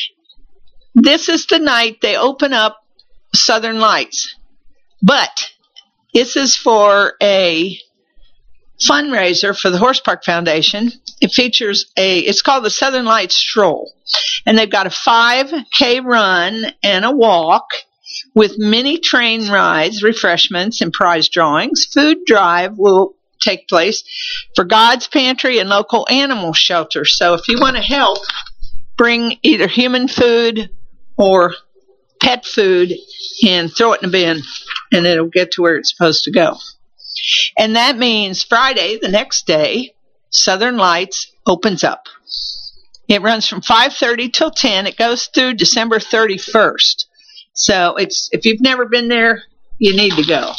This is the night they open up Southern Lights. But this is for a fundraiser for the Horse Park Foundation. It features it's called the Southern Lights Stroll. And they've got a 5K run and a walk with mini train rides, refreshments, and prize drawings. Food drive will take place for God's Pantry and local animal shelter. So if you want to help, bring either human food or pet food and throw it in a bin, and it'll get to where it's supposed to go. And that means Friday, the next day, Southern Lights opens up. It runs from 5:30 till 10. It goes through December 31st. So if you've never been there, you need to go.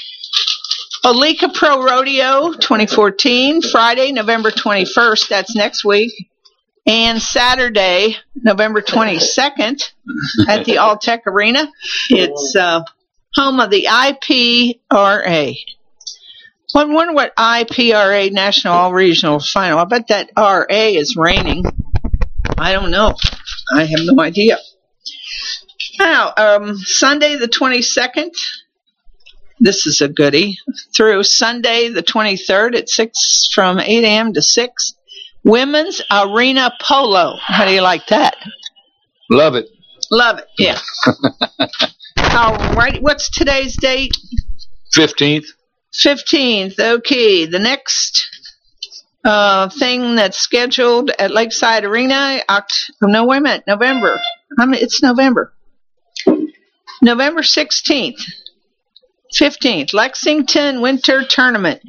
Olika Pro Rodeo 2014, Friday, November 21st. That's next week. And Saturday, November 22nd at the Alltech Arena. It's home of the IPRA. I wonder what IPRA National All Regional Final. I bet that RA is raining. I don't know. I have no idea. Now, Sunday the 22nd. This is a goodie. Through Sunday the 23rd at 6 from 8 a.m. to 6. Women's Arena Polo. How do you like that? Love it. Love it, yeah. All right. What's today's date? 15th. 15th. Okay. The next thing that's scheduled at Lakeside Arena. November. It's November. November 16th. 15th. Lexington Winter Tournament.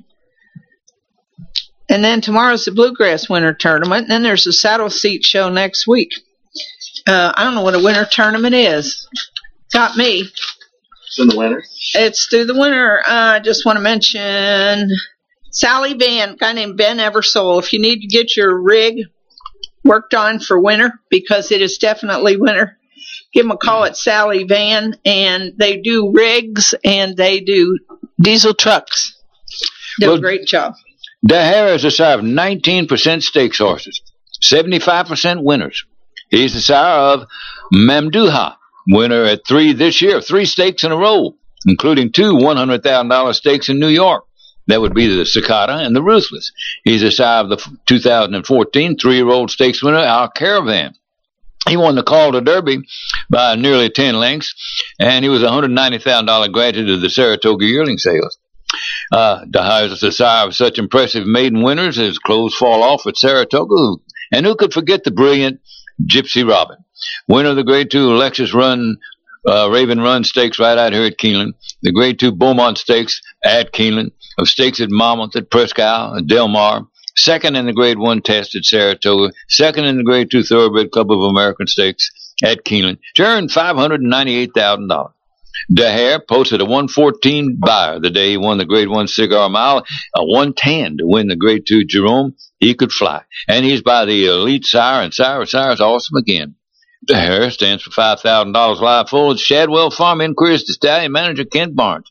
And then tomorrow's the Bluegrass Winter Tournament. And then there's a saddle seat show next week. I don't know what a winter tournament is. Got me. It's in the winter? It's through the winter. I just want to mention Sally Van, a guy named Ben Eversole. If you need to get your rig worked on for winter, because it is definitely winter, give them a call at Sally Van. And they do rigs and they do diesel trucks. Do a great job. Daher is the sire of 19% stakes horses, 75% winners. He's the sire of Mamduha, winner at 3 this year, 3 stakes in a row. including two $100,000 stakes in New York. That would be the Cicada and the Ruthless. He's a sire of the 2014 3-year-old stakes winner, Al Caravan. He won the Calder Derby by nearly 10 lengths, and he was a $190,000 graduate of the Saratoga yearling sales. DeHaas is the sire of such impressive maiden winners as Clothes Fall Off at Saratoga, and who could forget the brilliant Gypsy Robin, winner of the Grade 2 Lexus Raven Run Stakes right out here at Keeneland, the Grade 2 Beaumont Stakes at Keeneland, of stakes at Monmouth, at Presque Isle, at Del Mar, second in the Grade 1 test at Saratoga, second in the Grade 2 Thoroughbred Club of American Stakes at Keeneland, to earn $598,000. DeHaas posted a 114 buyer the day he won the Grade 1 Cigar Mile, a 110 to win the Grade 2 Jerome. He could fly. And he's by the elite sire, and sire's awesome again. DeHaas stands for $5,000 live full at Shadwell Farm. Inquiries to stallion manager Kent Barnes.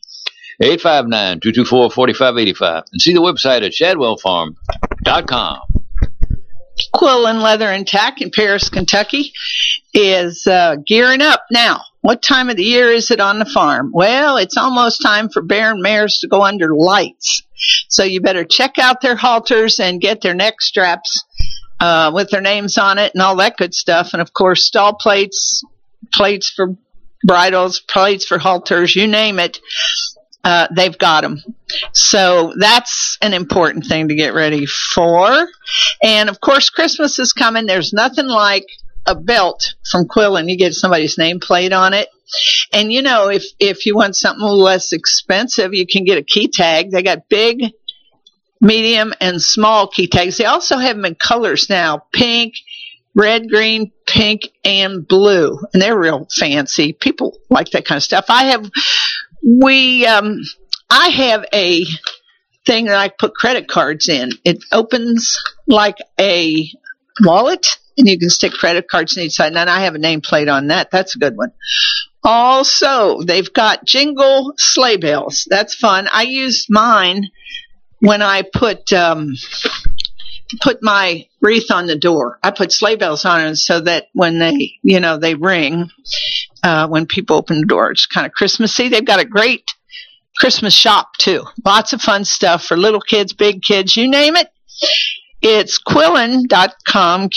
859-224-4585. And see the website at shadwellfarm.com. Quillen Leather and Tack in Paris, Kentucky is gearing up now. What time of the year is it on the farm? Well, it's almost time for Baron mares to go under lights. So you better check out their halters and get their neck straps with their names on it and all that good stuff. And, of course, stall plates, plates for bridles, plates for halters, you name it. They've got them. So that's an important thing to get ready for. And, of course, Christmas is coming. There's nothing like a belt from Quillen. You get somebody's nameplate on it. And, you know, if you want something a little less expensive, you can get a key tag. They got big, medium, and small key tags. They also have them in colors now, pink, red, green, pink, and blue. And they're real fancy. People like that kind of stuff. I have a thing that I put credit cards in. It opens like a wallet, and you can stick credit cards on each side. And I have a nameplate on that. That's a good one. Also, they've got jingle sleigh bells. That's fun. I used mine when I put my wreath on the door. I put sleigh bells on it so that when they ring, when people open the door, it's kind of Christmassy. They've got a great Christmas shop too. Lots of fun stuff for little kids, big kids, you name it. It's Quillen.com,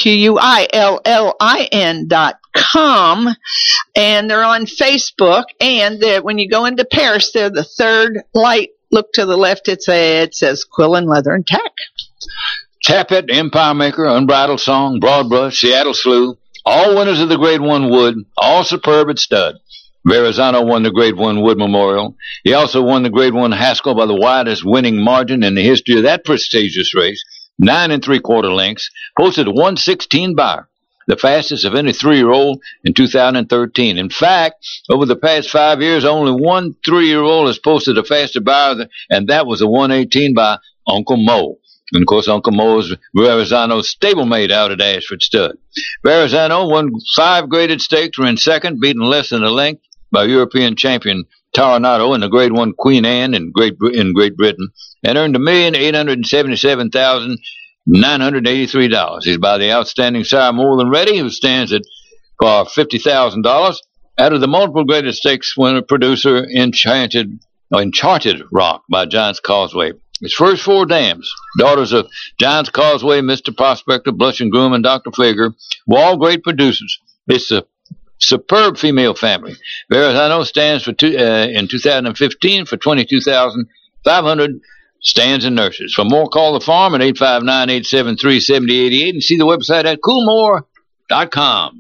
Quillin.com, and they're on Facebook. And when you go into Paris, they're the third light. Look to the left. It says Quillen Leather and Tack. Tappet, Empire Maker, Unbridled Song, Broadbrush, Seattle Slew, all winners of the Grade 1 Wood, all superb at stud. Verrazano won the Grade 1 Wood Memorial. He also won the Grade 1 Haskell by the widest winning margin in the history of that prestigious race, 9 3/4 lengths, posted a 116 buyer, the fastest of any 3-year-old in 2013. In fact, over the past 5 years, only one 3-year-old has posted a faster buyer, and that was a 118 by Uncle Mo. And, of course, Uncle Mo is Verrazano's stablemate out at Ashford Stud. Verrazano won 5 graded stakes, were in second, beaten less than a length by European champion Taranado in the Grade 1 Queen Anne in Great Britain, and earned $1,877,983. He's by the outstanding sire More Than Ready, who stands at for $50,000 out of the multiple graded stakes winner producer Enchanted Rock by Giant's Causeway. His first 4 dams, daughters of Giant's Causeway, Mr. Prospector, Blush and Groom, and Dr. Fager, were all great producers. It's a superb female family. Verrazano stands for in 2015 for $22,500 stands and nurses. For more, call the farm at 859-873-7088 and see the website at coolmore.com.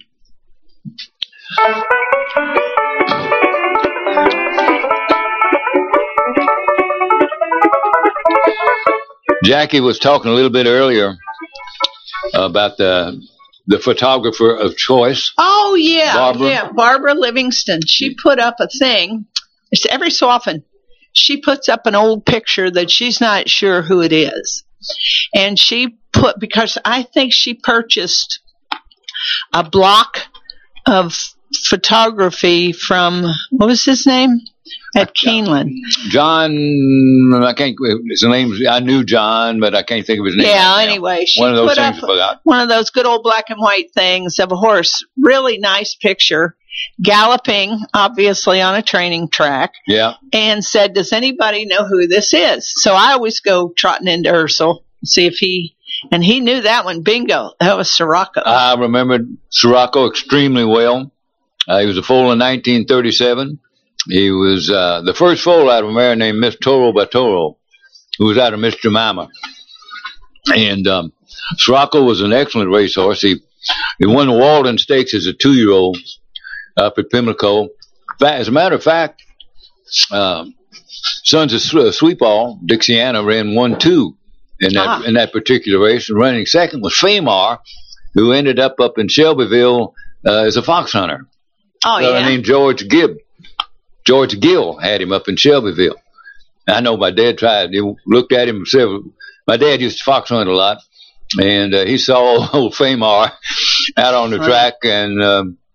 Jackie was talking a little bit earlier about the photographer of choice. Oh, yeah. Barbara Livingston. She put up a thing. Every so often, she puts up an old picture that she's not sure who it is. And because I think she purchased a block of photography from, what was his name? At Keeneland. John, his name, I knew John, but I can't think of his name. Yeah, right anyway. She one of those put things up I forgot. One of those good old black and white things of a horse. Really nice picture. galloping, obviously on a training track, Yeah. and said, "Does anybody know who this is?" So I always go trotting into Ursel, see if he knew that one. Bingo, that was Sirocco. I remembered Sirocco extremely well. He was a foal in 1937. He was the first foal out of a mare named Miss Toro Batoro, who was out of Miss Jemima. And Sirocco was an excellent racehorse. He won the Walden Stakes as a 2-year-old up at Pimlico. As a matter of fact, Sons of Sweetball, Dixiana, ran 1-2 in that particular race. And running second was Famar, who ended up in Shelbyville as a fox hunter. Oh, yeah. Named George Gibb. George Gill had him up in Shelbyville. I know my dad tried. He looked at him several. My dad used to fox hunt a lot, and he saw old Famar out on the track, and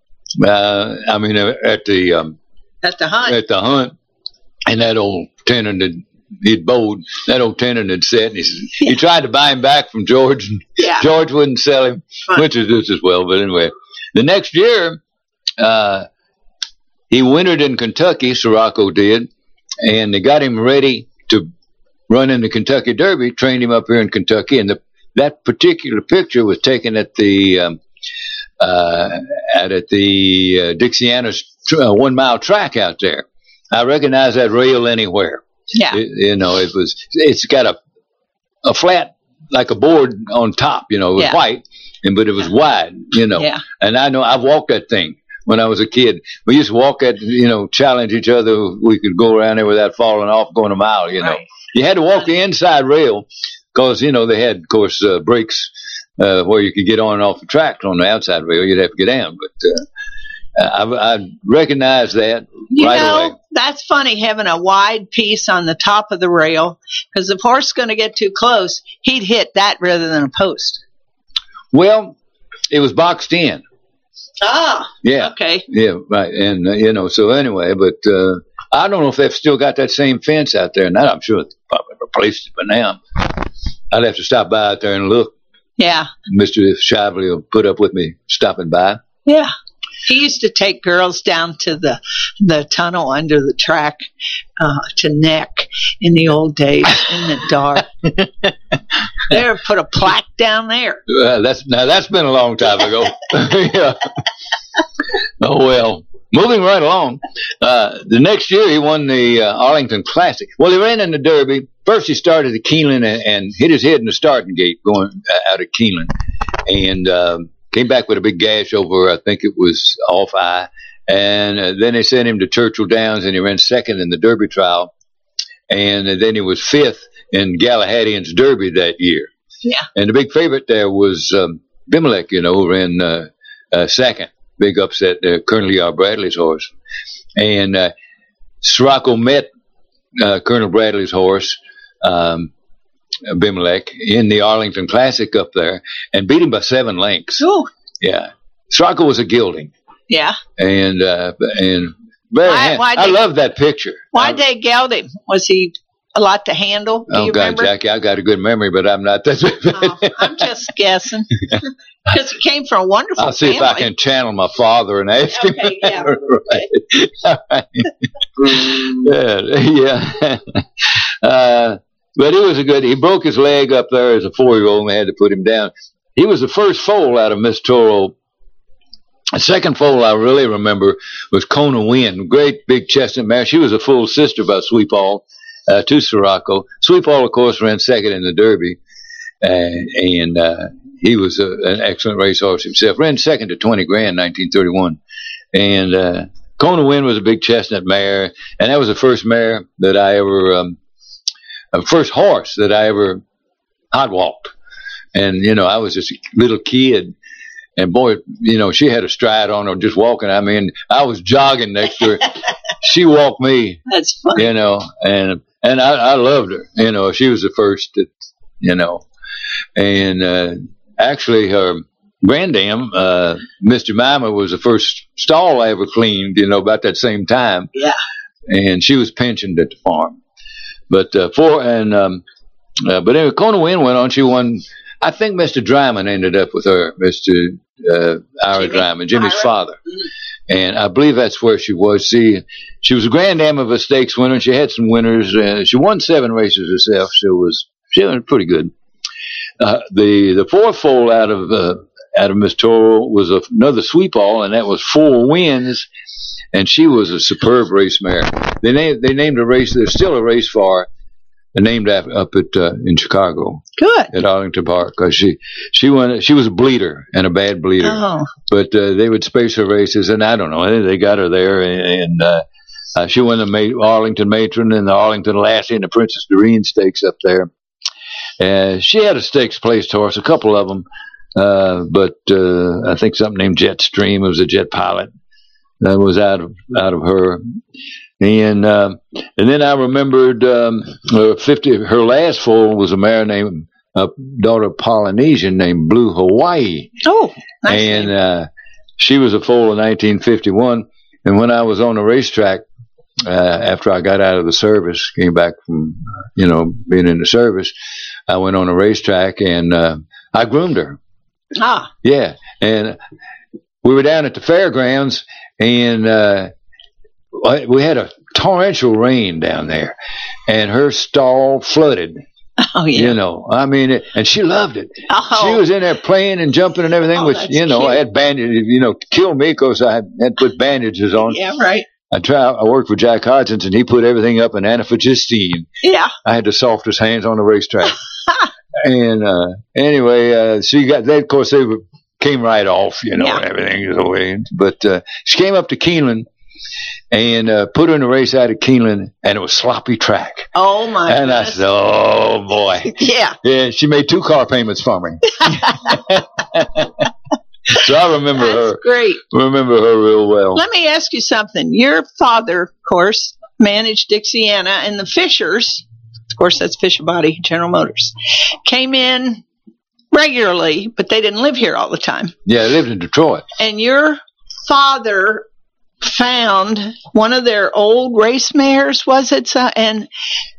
at the hunt, and that old tendon he'd bowed. That old tendon had set, and he tried to buy him back from George, and George wouldn't sell him, which is just as well. But anyway, the next year, he wintered in Kentucky, Sirocco did, and they got him ready to run in the Kentucky Derby, trained him up here in Kentucky, and that particular picture was taken at the Dixiana's 1 mile track out there. I recognize that rail anywhere. Yeah. It's got a flat, like a board on top, it was white, but it was wide, Yeah. And I know I've walked that thing. When I was a kid, we used to walk that, challenge each other. We could go around there without falling off, going a mile, Right. You had to walk the inside rail because, they had, of course, brakes where you could get on and off the track. On the outside rail, you'd have to get down. But I recognize that away. That's funny, having a wide piece on the top of the rail, because if the horse is going to get too close, he'd hit that rather than a post. Well, it was boxed in. Ah, yeah, okay, yeah, right, and so anyway, but I don't know if they've still got that same fence out there. Now I'm sure they've probably replaced it, but now I'd have to stop by out there and look. Yeah, Mr. Shively will put up with me stopping by. Yeah, he used to take girls down to the tunnel under the track to neck in the old days in the dark. They put a plaque down there. That's been a long time ago. Yeah. Oh well. Moving right along. The next year he won the Arlington Classic. Well, he ran in the Derby. First he started at Keeneland and hit his head in the starting gate going out of Keeneland, and came back with a big gash over, I think it was off eye. And then they sent him to Churchill Downs, and he ran second in the Derby trial. And then he was fifth in Galahadian's Derby that year. Yeah. And the big favorite there was Bimelech, who ran second. Big upset there, Colonel E.R. Bradley's horse. And Sirocco met Colonel Bradley's horse, Bimelech, in the Arlington Classic up there, and beat him by 7 lengths. Ooh. Yeah. Sirocco was a gelding. Yeah. And very I love that picture. Why'd they geld him? Was he a lot to handle? Do you remember? Jackie, I got a good memory, but I'm not that. I'm just guessing. Because he came from a wonderful I'll see family. if I can channel my father and ask him. Okay, yeah. Right. Yeah. But he was he broke his leg up there as a 4-year-old, and they had to put him down. He was the first foal out of Miss Toro. The second foal I really remember was Kona Wynn, great big chestnut mare. She was a full sister by Sweetball to Sirocco. Sweetball, of course, ran second in the Derby, and he was an excellent racehorse himself. Ran second to 20 grand in 1931. And Kona Wynn was a big chestnut mare, and that was the first mare that I ever, first horse that I ever hot walked. And, I was just a little kid. And boy, she had a stride on her just walking. I mean, I was jogging next to her. She walked me. That's funny. And I loved her. She was the first, and actually her granddam, Miss Jemima, was the first stall I ever cleaned, about that same time. Yeah. And she was pensioned at the farm. But anyway, Kona Wynn went on. She won. I think Mr. Dryman ended up with her, Mr. Ira Dryman, Jimmy's father. And I believe that's where she was. See, she was a Grand Dam of a stakes winner. And she had some winners. She won 7 races herself. She was pretty good. The fourth foal out of Miss Toro was another sweep all, and that was 4 Winds. And she was a superb race mare. They named a race. There's still a race for her. Named up in Chicago. Good. At Arlington Park, because she won. She was a bleeder and a bad bleeder. Oh. But they would space her races, and I don't know. They got her there, and she won the Arlington Matron and the Arlington Lassie and the Princess Doreen Stakes up there. She had a stakes placed horse, a couple of them, but I think something named Jetstream was a jet pilot that was out of her. And then I remembered her last foal was a mare named daughter of Polynesian named Blue Hawaii. Oh, nice. And she was a foal in 1951. And when I was on the racetrack after I got out of the service, came back from being in the service, I went on a racetrack and I groomed her. Ah. Yeah, and we were down at the fairgrounds and. We had a torrential rain down there, and her stall flooded. Oh, yeah. I mean, and she loved it. Oh. She was in there playing and jumping and everything, which, cute. I had bandages, killed me because I had to put bandages on. Yeah, right. I worked with Jack Hodgins, and he put everything up in anaphagistine. Yeah. I had the softest hands on the racetrack. And anyway, she got that. Of course, they came right off, and everything was away. But she came up to Keeneland. And put her in a race out at Keeneland, and it was sloppy track. Oh, my And goodness. I said, oh, boy. Yeah. Yeah, she made 2 car payments for me. So I remember her. That's great. Remember her real well. Let me ask you something. Your father, of course, managed Dixiana, and the Fishers, of course, that's Fisher Body, General Motors, came in regularly, but they didn't live here all the time. Yeah, they lived in Detroit. And your father found one of their old race mares, was it? And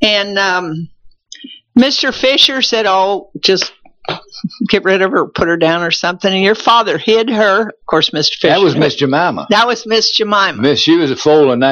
Mr. Fisher said, "Oh, just get rid of her, put her down or something." And your father hid her. Of course, Mr. Fisher. That was Miss Jemima. That was Miss Jemima. She was a foal in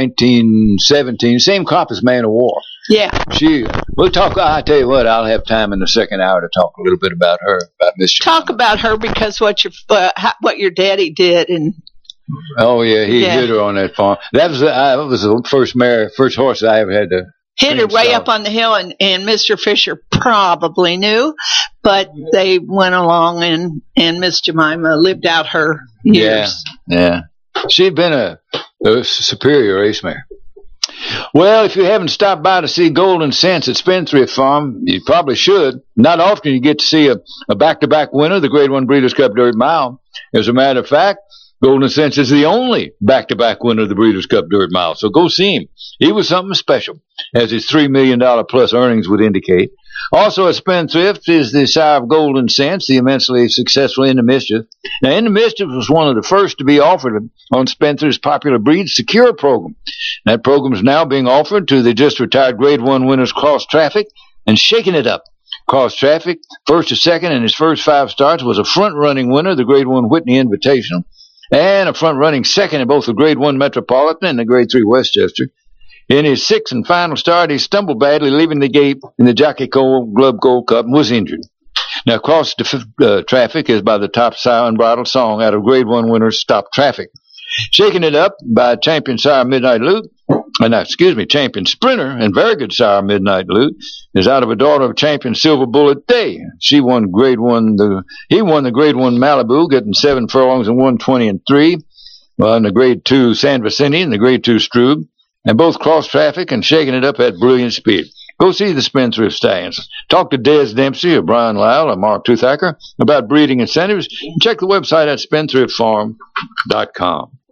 1917, same crop as Man of War. Yeah. We'll talk. I tell you what, I'll have time in the second hour to talk a little bit about her, about Miss Jemima. Talk about her, because what your daddy did, and oh yeah, he hit her on that farm. That was the first horse I ever had to hit her way up on the hill, and Mr. Fisher probably knew, but they went along, and Miss Jemima lived out her years. Yeah. She'd been a superior race mare. Well, if you haven't stopped by to see Golden Sense at Spendthrift Farm, you probably should. Not often you get to see a back-to-back winner, the Grade 1 Breeders' Cup Dirt Mile. As a matter of fact, Golden Sense is the only back-to-back winner of the Breeders' Cup Dirt Mile, so go see him. He was something special, as his $3 million plus earnings would indicate. Also at Spendthrift is the sire of Golden Sense, the immensely successful In the Mischief. Now, In the Mischief was one of the first to be offered on Spendthrift's popular Breed Secure program. That program is now being offered to the just-retired Grade 1 winners Cross Traffic and Shaking It Up. Cross Traffic, first to second in his first 5 starts, was a front-running winner of the Grade 1 Whitney Invitational, and a front-running second in both the Grade 1 Metropolitan and the Grade 3 Westchester. In his 6th and final start, he stumbled badly, leaving the gate in the Jockey Club Gold Cup, and was injured. Now, Cross Traffic is by the top sire and bridle song out of Grade 1 winners Stop Traffic. Shaking It Up by champion sire Midnight Loot, champion sprinter and very good sire Midnight Loot, is out of a daughter of champion Silver Bullet Day. She won Grade 1, he won the Grade 1 Malibu, getting 7 furlongs and 120 and 3. In the Grade 2 San Vicente and the Grade 2 Strube. And both Cross Traffic and Shaking It Up had brilliant speed. Go see the Spendthrift Stallions. Talk to Des Dempsey or Brian Lyle or Mark Toothacker about breeding incentives. And check the website at spendthriftfarm.com.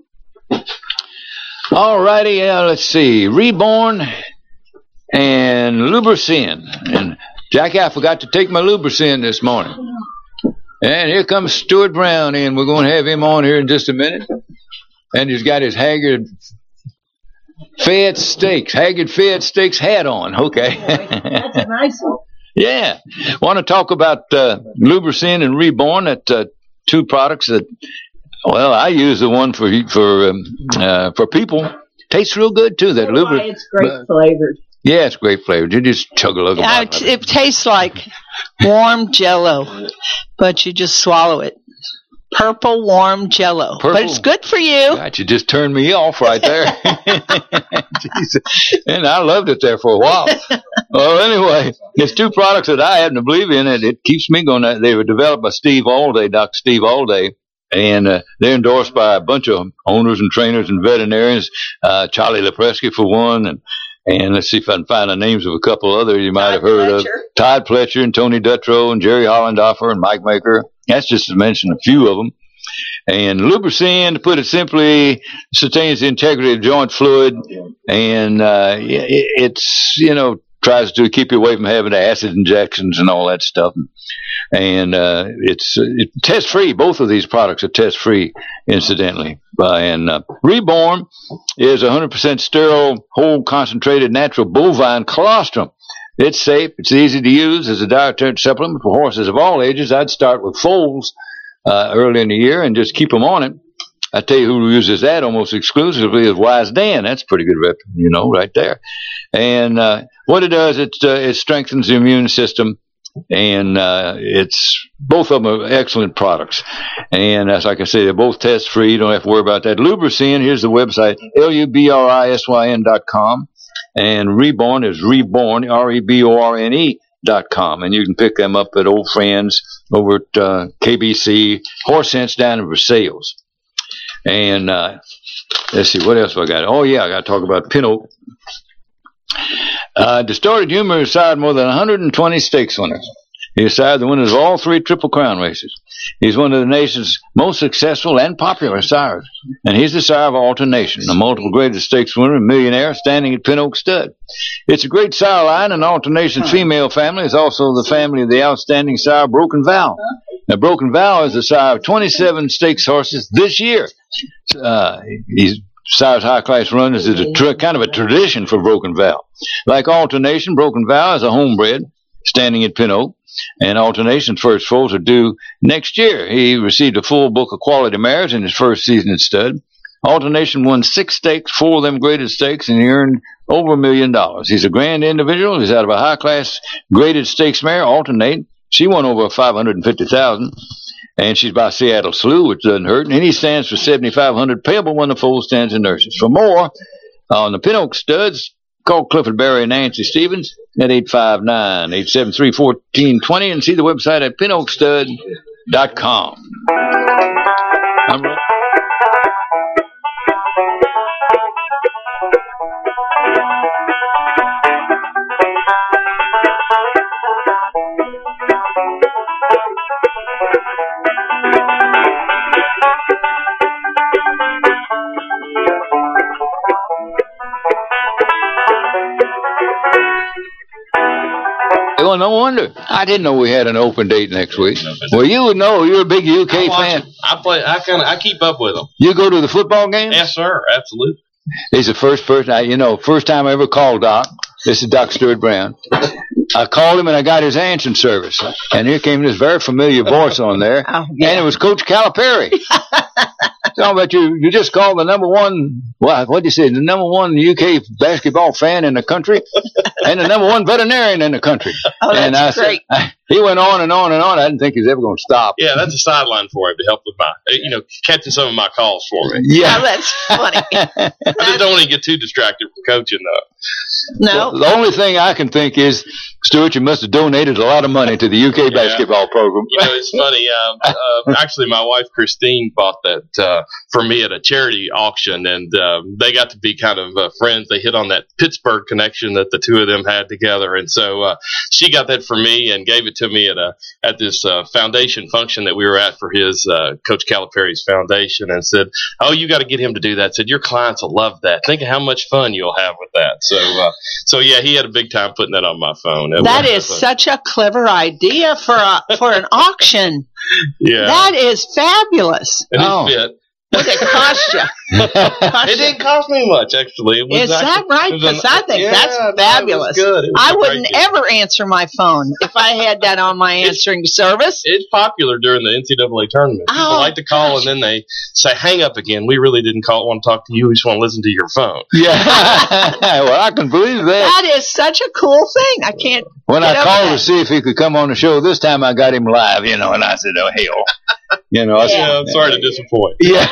All righty, let's see. Reborn and Lubricin. And Jackie, I forgot to take my Lubricin this morning. And here comes Stuart Brown in. We're going to have him on here in just a minute. And he's got his Haggard Fed Steaks hat on. Okay. That's a nice one. Yeah. Want to talk about Lubricin and Reborn, that two products that Well, I use the one for people. Tastes real good too. That lubricant. It's great flavored. Yeah, it's great flavored. You just chug a look. It tastes like warm Jell-O, but you just swallow it. Purple warm Jell-O, but it's good for you. God, you just turned me off right there. Jesus. And I loved it there for a while. Well, anyway, there's two products that I happen to believe in. It keeps me going. They were developed by Steve Alday, Dr. Steve Alday, and they're endorsed by a bunch of owners and trainers and veterinarians. Charlie Lepresky for one, and let's see if I can find the names of a couple others you might have heard of. Todd Pletcher and Tony Dutrow and Jerry Hollendorfer and Mike Maker. That's just to mention a few of them. And Lubricin, to put it simply, sustains the integrity of joint fluid, and it's, tries to keep you away from having acid injections and all that stuff. And it's test-free. Both of these products are test-free, incidentally. And Reborn is 100% sterile, whole concentrated natural bovine colostrum. It's safe. It's easy to use as a dietary supplement for horses of all ages. I'd start with foals early in the year and just keep them on it. I tell you who uses that almost exclusively is Wise Dan. That's pretty good rep, right there. And what it does, it strengthens the immune system, and it's both of them are excellent products. And as like I say, they're both test free. You don't have to worry about that. Lubricin, here's the website, LUBRISYN.com. And Reborn is Reborn, REBORNE.com. And you can pick them up at old friends over at KBC, Horse Sense down in Versailles. And let's see, what else have I got? Oh, yeah, I got to talk about Pinot. Distorted Humor has sired more than 120 stakes winners. He has sired the winners of all 3 Triple Crown races. He's one of the nation's most successful and popular sires. And he's the sire of Alton Nation, a multiple graded stakes winner and millionaire standing at Pin Oak Stud. It's a great sire line, and Alton Nation's female family is also the family of the outstanding sire Broken Vow. Now, Broken Vow is the sire of 27 stakes horses this year. He's sire's high-class runners is kind of a tradition for Broken Vow. Like Alton Nation, Broken Vow is a homebred standing at Pin Oak. And Alton Nation's first foals are due next year. He received a full book of quality mares in his first season at stud. Alton Nation won 6 stakes, 4 of them graded stakes, and he earned over $1 million. He's a grand individual. He's out of a high-class graded stakes mare, Alternate. She won over $550,000, and she's by Seattle Slew, which doesn't hurt. And he stands for $7,500 payable when the foal stands and nurses. For more on the Pin Oak studs, call Clifford Berry and Nancy Stevens at 859-873-1420 and see the website at pinoakstud.com. Well, no wonder. I didn't know we had an open date next week. Well, you would know. You're a big UK fan. I keep up with them. You go to the football games? Yes, sir. Absolutely. He's the first person, first time I ever called Doc. This is Doc Stewart Brown. I called him and I got his answering service. And here came this very familiar voice on there. Oh, yeah. And it was Coach Calipari. Talking about you just called the number one, what'd you say, the number one UK basketball fan in the country and the number one veterinarian in the country. Oh, that's great. He went on and on and on. I didn't think he was ever going to stop. Yeah, that's a sideline for him to help with catching some of my calls for me. Yeah. Oh, that's funny. I just don't want to get too distracted from coaching, though. No. Well, the only thing I can think is, Stuart, you must have donated a lot of money to the UK basketball program. It's funny. Actually, my wife, Christine, bought that for me at a charity auction, and they got to be kind of friends. They hit on that Pittsburgh connection that the two of them had together, and so she got that for me and gave it to me at this foundation function that we were at for his Coach Calipari's foundation, and said, "Oh, you got to get him to do that." Said, "Your clients will love that. Think of how much fun you'll have with that." So yeah, he had a big time putting that on my phone. That is such a clever idea for an auction. Yeah, that is fabulous. And it fit. What did it cost you? It didn't cost me much, actually. Is that right? Because I think that's fabulous. It was good. I wouldn't ever answer my phone if I had that on my answering service. It's popular during the NCAA tournament. People like to call and then they say, hang up again. We really didn't want to talk to you. We just want to listen to your phone. Yeah. Well, I can believe that. That is such a cool thing. I can't. When I called to see if he could come on the show this time, I got him live, and I said, oh, hell. I'm sorry to disappoint. Yeah.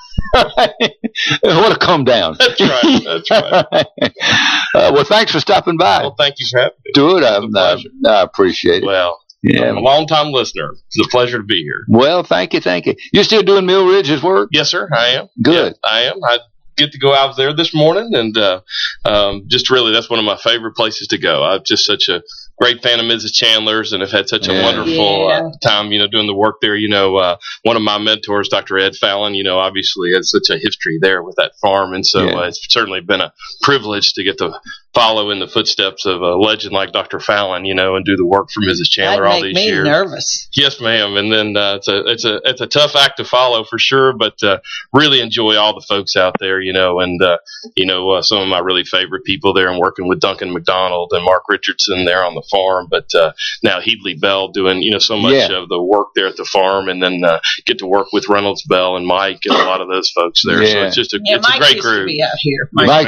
What a come down. That's right. That's right. Well, thanks for stopping by. Well, thank you for having me. Do it. I appreciate it. Well, yeah. I'm a long-time listener. It's a pleasure to be here. Well, thank you. You still doing Mill Ridge's work? Yes, sir. I am. Good. Yeah, I am. I get to go out there this morning, and just really, that's one of my favorite places to go. I'm just such a great fan of Mrs. Chandler's, and have had such a wonderful time, doing the work there. One of my mentors, Dr. Ed Fallon, obviously has such a history there with that farm, and so it's certainly been a privilege to get to follow in the footsteps of a legend like Dr. Fallon, and do the work for Mrs. Chandler all these years. That'd make me nervous. Yes, ma'am. And then it's a tough act to follow for sure, but really enjoy all the folks out there, and some of my really favorite people there. I'm working with Duncan McDonald and Mark Richardson there on the farm, but now Headley Bell doing so much of the work there at the farm, and then get to work with Reynolds Bell and Mike and a lot of those folks there. So it's just it's Mike a great used group. To be out here. Mike,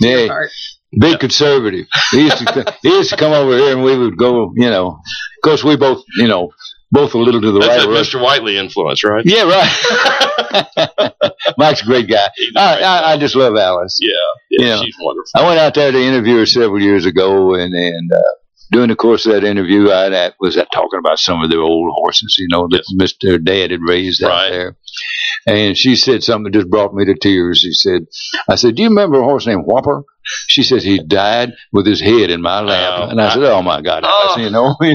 big conservative. He used to come over here, and we would go. Of course, we both both a little to the That's right. That's Mr. Whiteley influence, right? Yeah, right. Mike's a great guy. I just love Alice. Yeah, she's wonderful. I went out there to interview her several years ago, and during the course of that interview, I was talking about some of the old horses, that Mr. Dad had raised out there. And she said something that just brought me to tears. I said, do you remember a horse named Whopper? She says he died with his head in my lap. And I said, oh, my God. And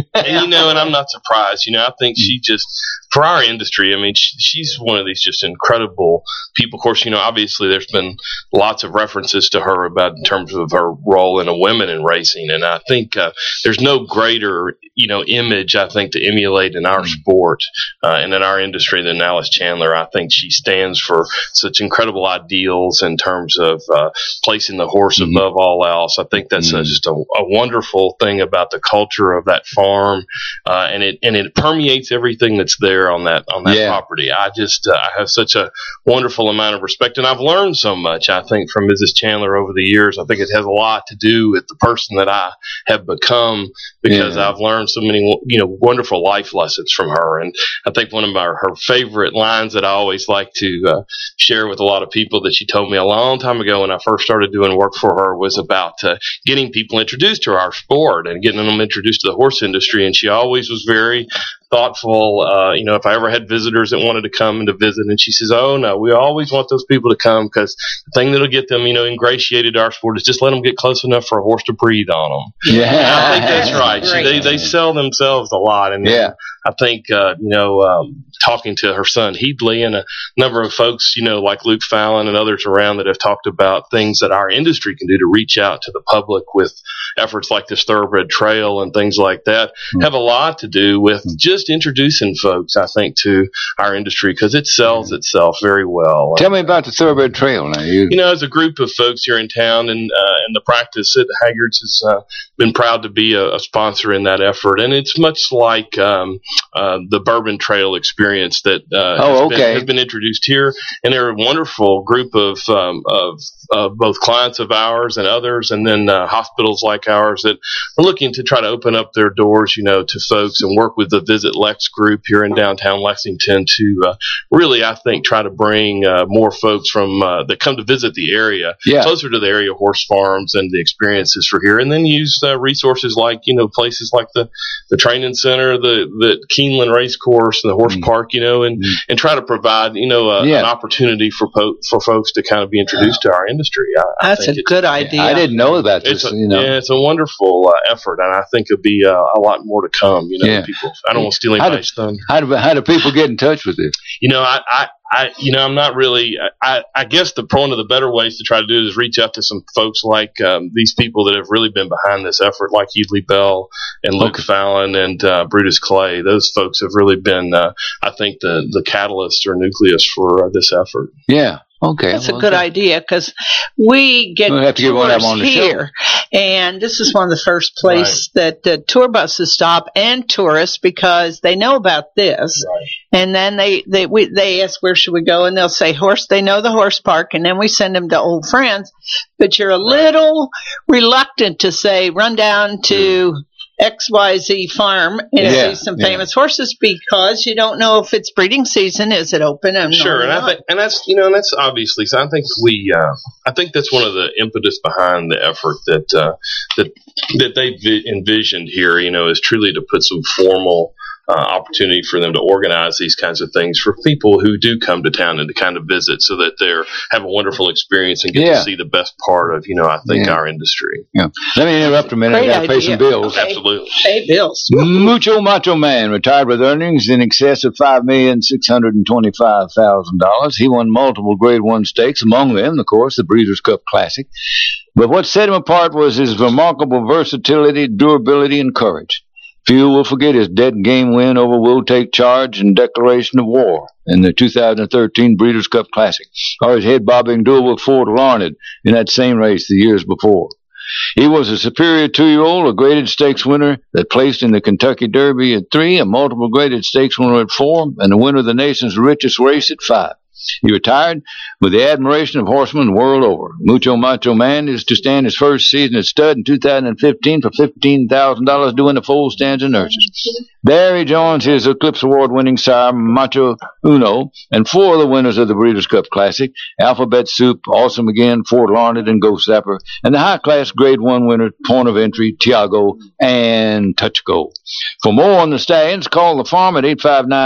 I'm not surprised. I think she just, for our industry, she's one of these just incredible people. Of course, obviously there's been lots of references to her about in terms of her role in a women in racing. And I think there's no greater, image, I think, to emulate in our sport and in our industry than Alice Chandler. I think she stands for such incredible ideals in terms of placing the horse above all else. I think that's just a wonderful thing about the culture of that farm, and it permeates everything that's there on that property. I have such a wonderful amount of respect, and I've learned so much, I think, from Mrs. Chandler over the years. I think it has a lot to do with the person that I have become, because I've learned so many wonderful life lessons from her. And I think one of her favorite lines that I always like to share with a lot of people that she told me a long time ago when I first started doing work for her was about getting people introduced to our sport and getting them introduced to the horse industry. And she always was very thoughtful, if I ever had visitors that wanted to come and to visit, and she says, oh no, we always want those people to come, because the thing that'll get them, ingratiated to our sport is just let them get close enough for a horse to breathe on them. Yeah. And I think that's right. They sell themselves a lot. And I think, talking to her son, Headley, and a number of folks, like Luke Fallon and others around that have talked about things that our industry can do to reach out to the public with efforts like this Thoroughbred Trail and things like that, have a lot to do with just introducing folks, I think, to our industry, because it sells itself very well. Tell me about the Thoroughbred Trail now. As a group of folks here in town, and the practice at Haggard's has been proud to be a sponsor in that effort. And it's much like the Bourbon Trail experience that has been introduced here. And they're a wonderful group of both clients of ours and others, and then hospitals like ours that are looking to try to open up their doors, to folks, and work with the Visit Lex group here in downtown Lexington to really, I think, try to bring more folks from that come to visit the area closer to the area horse farms and the experiences for here, and then use resources like places like the training center, the Keeneland Race Course, and the horse park, and try to provide an opportunity for folks to kind of be introduced to our industry. That's a good idea. I didn't know about this. It's a wonderful effort, and I think it'll be a lot more to come. People, I don't want to steal anybody's thunder. How do people get in touch with you? I'm not really. I guess one of the better ways to try to do it is reach out to some folks like these people that have really been behind this effort, like Healy Bell and Luke Fallon and Brutus Clay. Those folks have really been, I think, the catalyst or nucleus for this effort. Yeah. Okay. That's a good idea because we get we'll have to get one of them on the here, and this is one of the first places that the tour buses stop and tourists because they know about this, and then they ask where should we go, and they'll say horse. They know the horse park, and then we send them to Old Friends. But you're a little reluctant to say run down to XYZ farm and see some famous horses because you don't know if it's breeding season. Is it open? Sure, and that's obviously. So I think I think that's one of the impetus behind the effort that they've envisioned here. Is truly to put some formal opportunity for them to organize these kinds of things for people who do come to town and to kind of visit, so that they have a wonderful experience and get to see the best part of I think our industry. Yeah. Let me interrupt a minute. I got to pay some bills. Absolutely. Pay bills. Mucho Macho Man retired with earnings in excess of $5,625,000. He won multiple Grade 1 stakes, among them, of course, the Breeders' Cup Classic. But what set him apart was his remarkable versatility, durability, and courage. Few will forget his dead game win over Will Take Charge and Declaration of War in the 2013 Breeders' Cup Classic, or his head-bobbing duel with Fort Larned in that same race the years before. He was a superior 2-year-old, a graded stakes winner that placed in the Kentucky Derby at 3, a multiple graded stakes winner at 4, and the winner of the nation's richest race at 5. He retired with the admiration of horsemen the world over. Mucho Macho Man is to stand his first season at stud in 2015 for $15,000 doing the foal stands and nurses. There he joins his Eclipse Award-winning sire, Macho Uno, and 4 of the winners of the Breeders' Cup Classic, Alphabet Soup, Awesome Again, Fort Larned, and Ghost Zapper, and the high-class Grade 1 winner, Point of Entry, Tiago, and Touch Go. For more on the stallions, call the farm at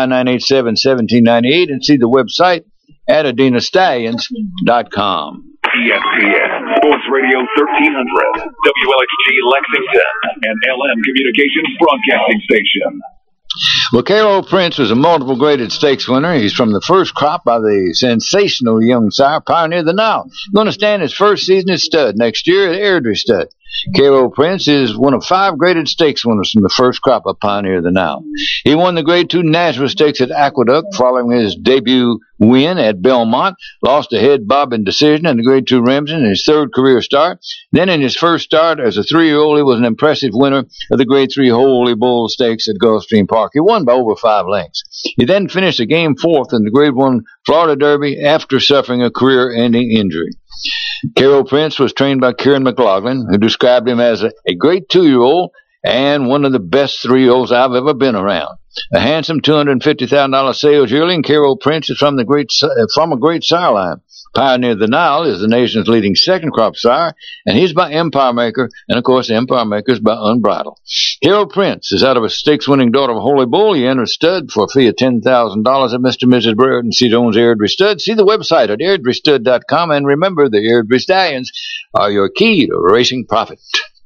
859-987-1798 and see the website at AdenaStallions.com. ESPN Sports Radio 1300, WLXG Lexington, and LM Communications Broadcasting Station. Well, Cairo Prince was a multiple graded stakes winner. He's from the first crop by the sensational young sire, Pioneer the Nile. Going to stand his first season at stud next year at Airdrie Stud. Cairo Prince is one of 5 graded stakes winners from the first crop of Pioneer the Nile. He won the Grade 2 Nazareth Stakes at Aqueduct following his debut win at Belmont, lost a head-bobbing decision in the Grade 2 Remsen in his 3rd career start. Then in his first start as a 3-year-old, he was an impressive winner of the Grade 3 Holy Bull Stakes at Gulfstream Park. He won by over 5 lengths. He then finished a game 4th in the Grade 1 Florida Derby after suffering a career-ending injury. Cairo Prince was trained by Kieran McLaughlin, who described him as a great 2-year-old and one of the best 3-year-olds I've ever been around. A handsome $250,000 sales yearly, and Cairo Prince is from a great sire line. Pioneer the Nile is the nation's leading 2nd crop sire, and he's by Empire Maker, and of course Empire Maker is by Unbridled. Cairo Prince is out of a stakes-winning daughter of Holy Bull. He enters stud for a fee of $10,000 at Mr. and Mrs. Brereton C. Jones Airdrie Stud. See the website at airdriestud.com, and remember the Airdrie Stallions are your key to racing profit.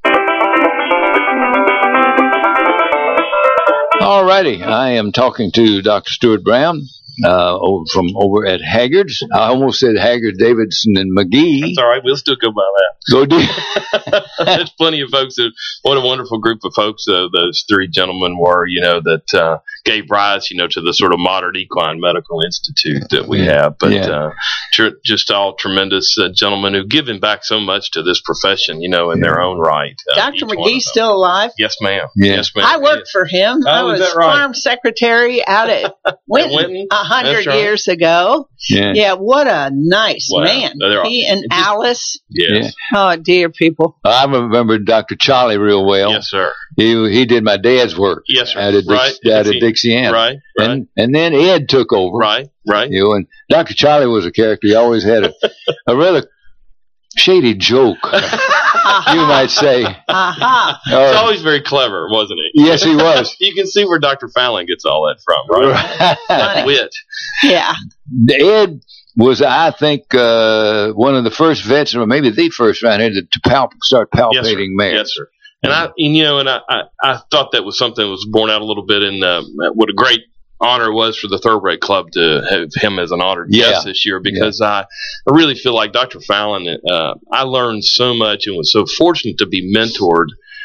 All righty, I am talking to Dr. Stuart Brown from over at Haggard's. I almost said Haggard, Davidson, and McGee. That's all right. We'll still go by that. Go do. There's plenty of folks. What a wonderful group of folks those 3 gentlemen were, that gave rise, to the sort of modern equine medical institute that we have. But just all tremendous gentlemen who've given back so much to this profession, in their own right. Dr. McGee's still alive? Yes, ma'am. Yeah. Yes, ma'am. I worked for him. I was farm secretary out at Winton 100 years ago. Yeah, what a nice man. He and Alice. Yes. Oh, dear people. I remember Dr. Charlie real well. Yes, sir. He did my dad's work. Yes, sir. Out of Dixiana. Right. And then Ed took over. Right. And Dr. Charlie was a character. He always had a rather shady joke, you might say. It's always very clever, wasn't he? Yes, he was. You can see where Dr. Fallon gets all that from, right? That wit. Yeah. Ed was, I think, one of the first vets, or maybe the first around here, to start palpating mares. Yes, sir. And I thought that was something that was borne out a little bit in what a great honor it was for the Thoroughbred Club to have him as an honored guest this year, because I really feel like Dr. Fallon, I learned so much and was so fortunate to be mentored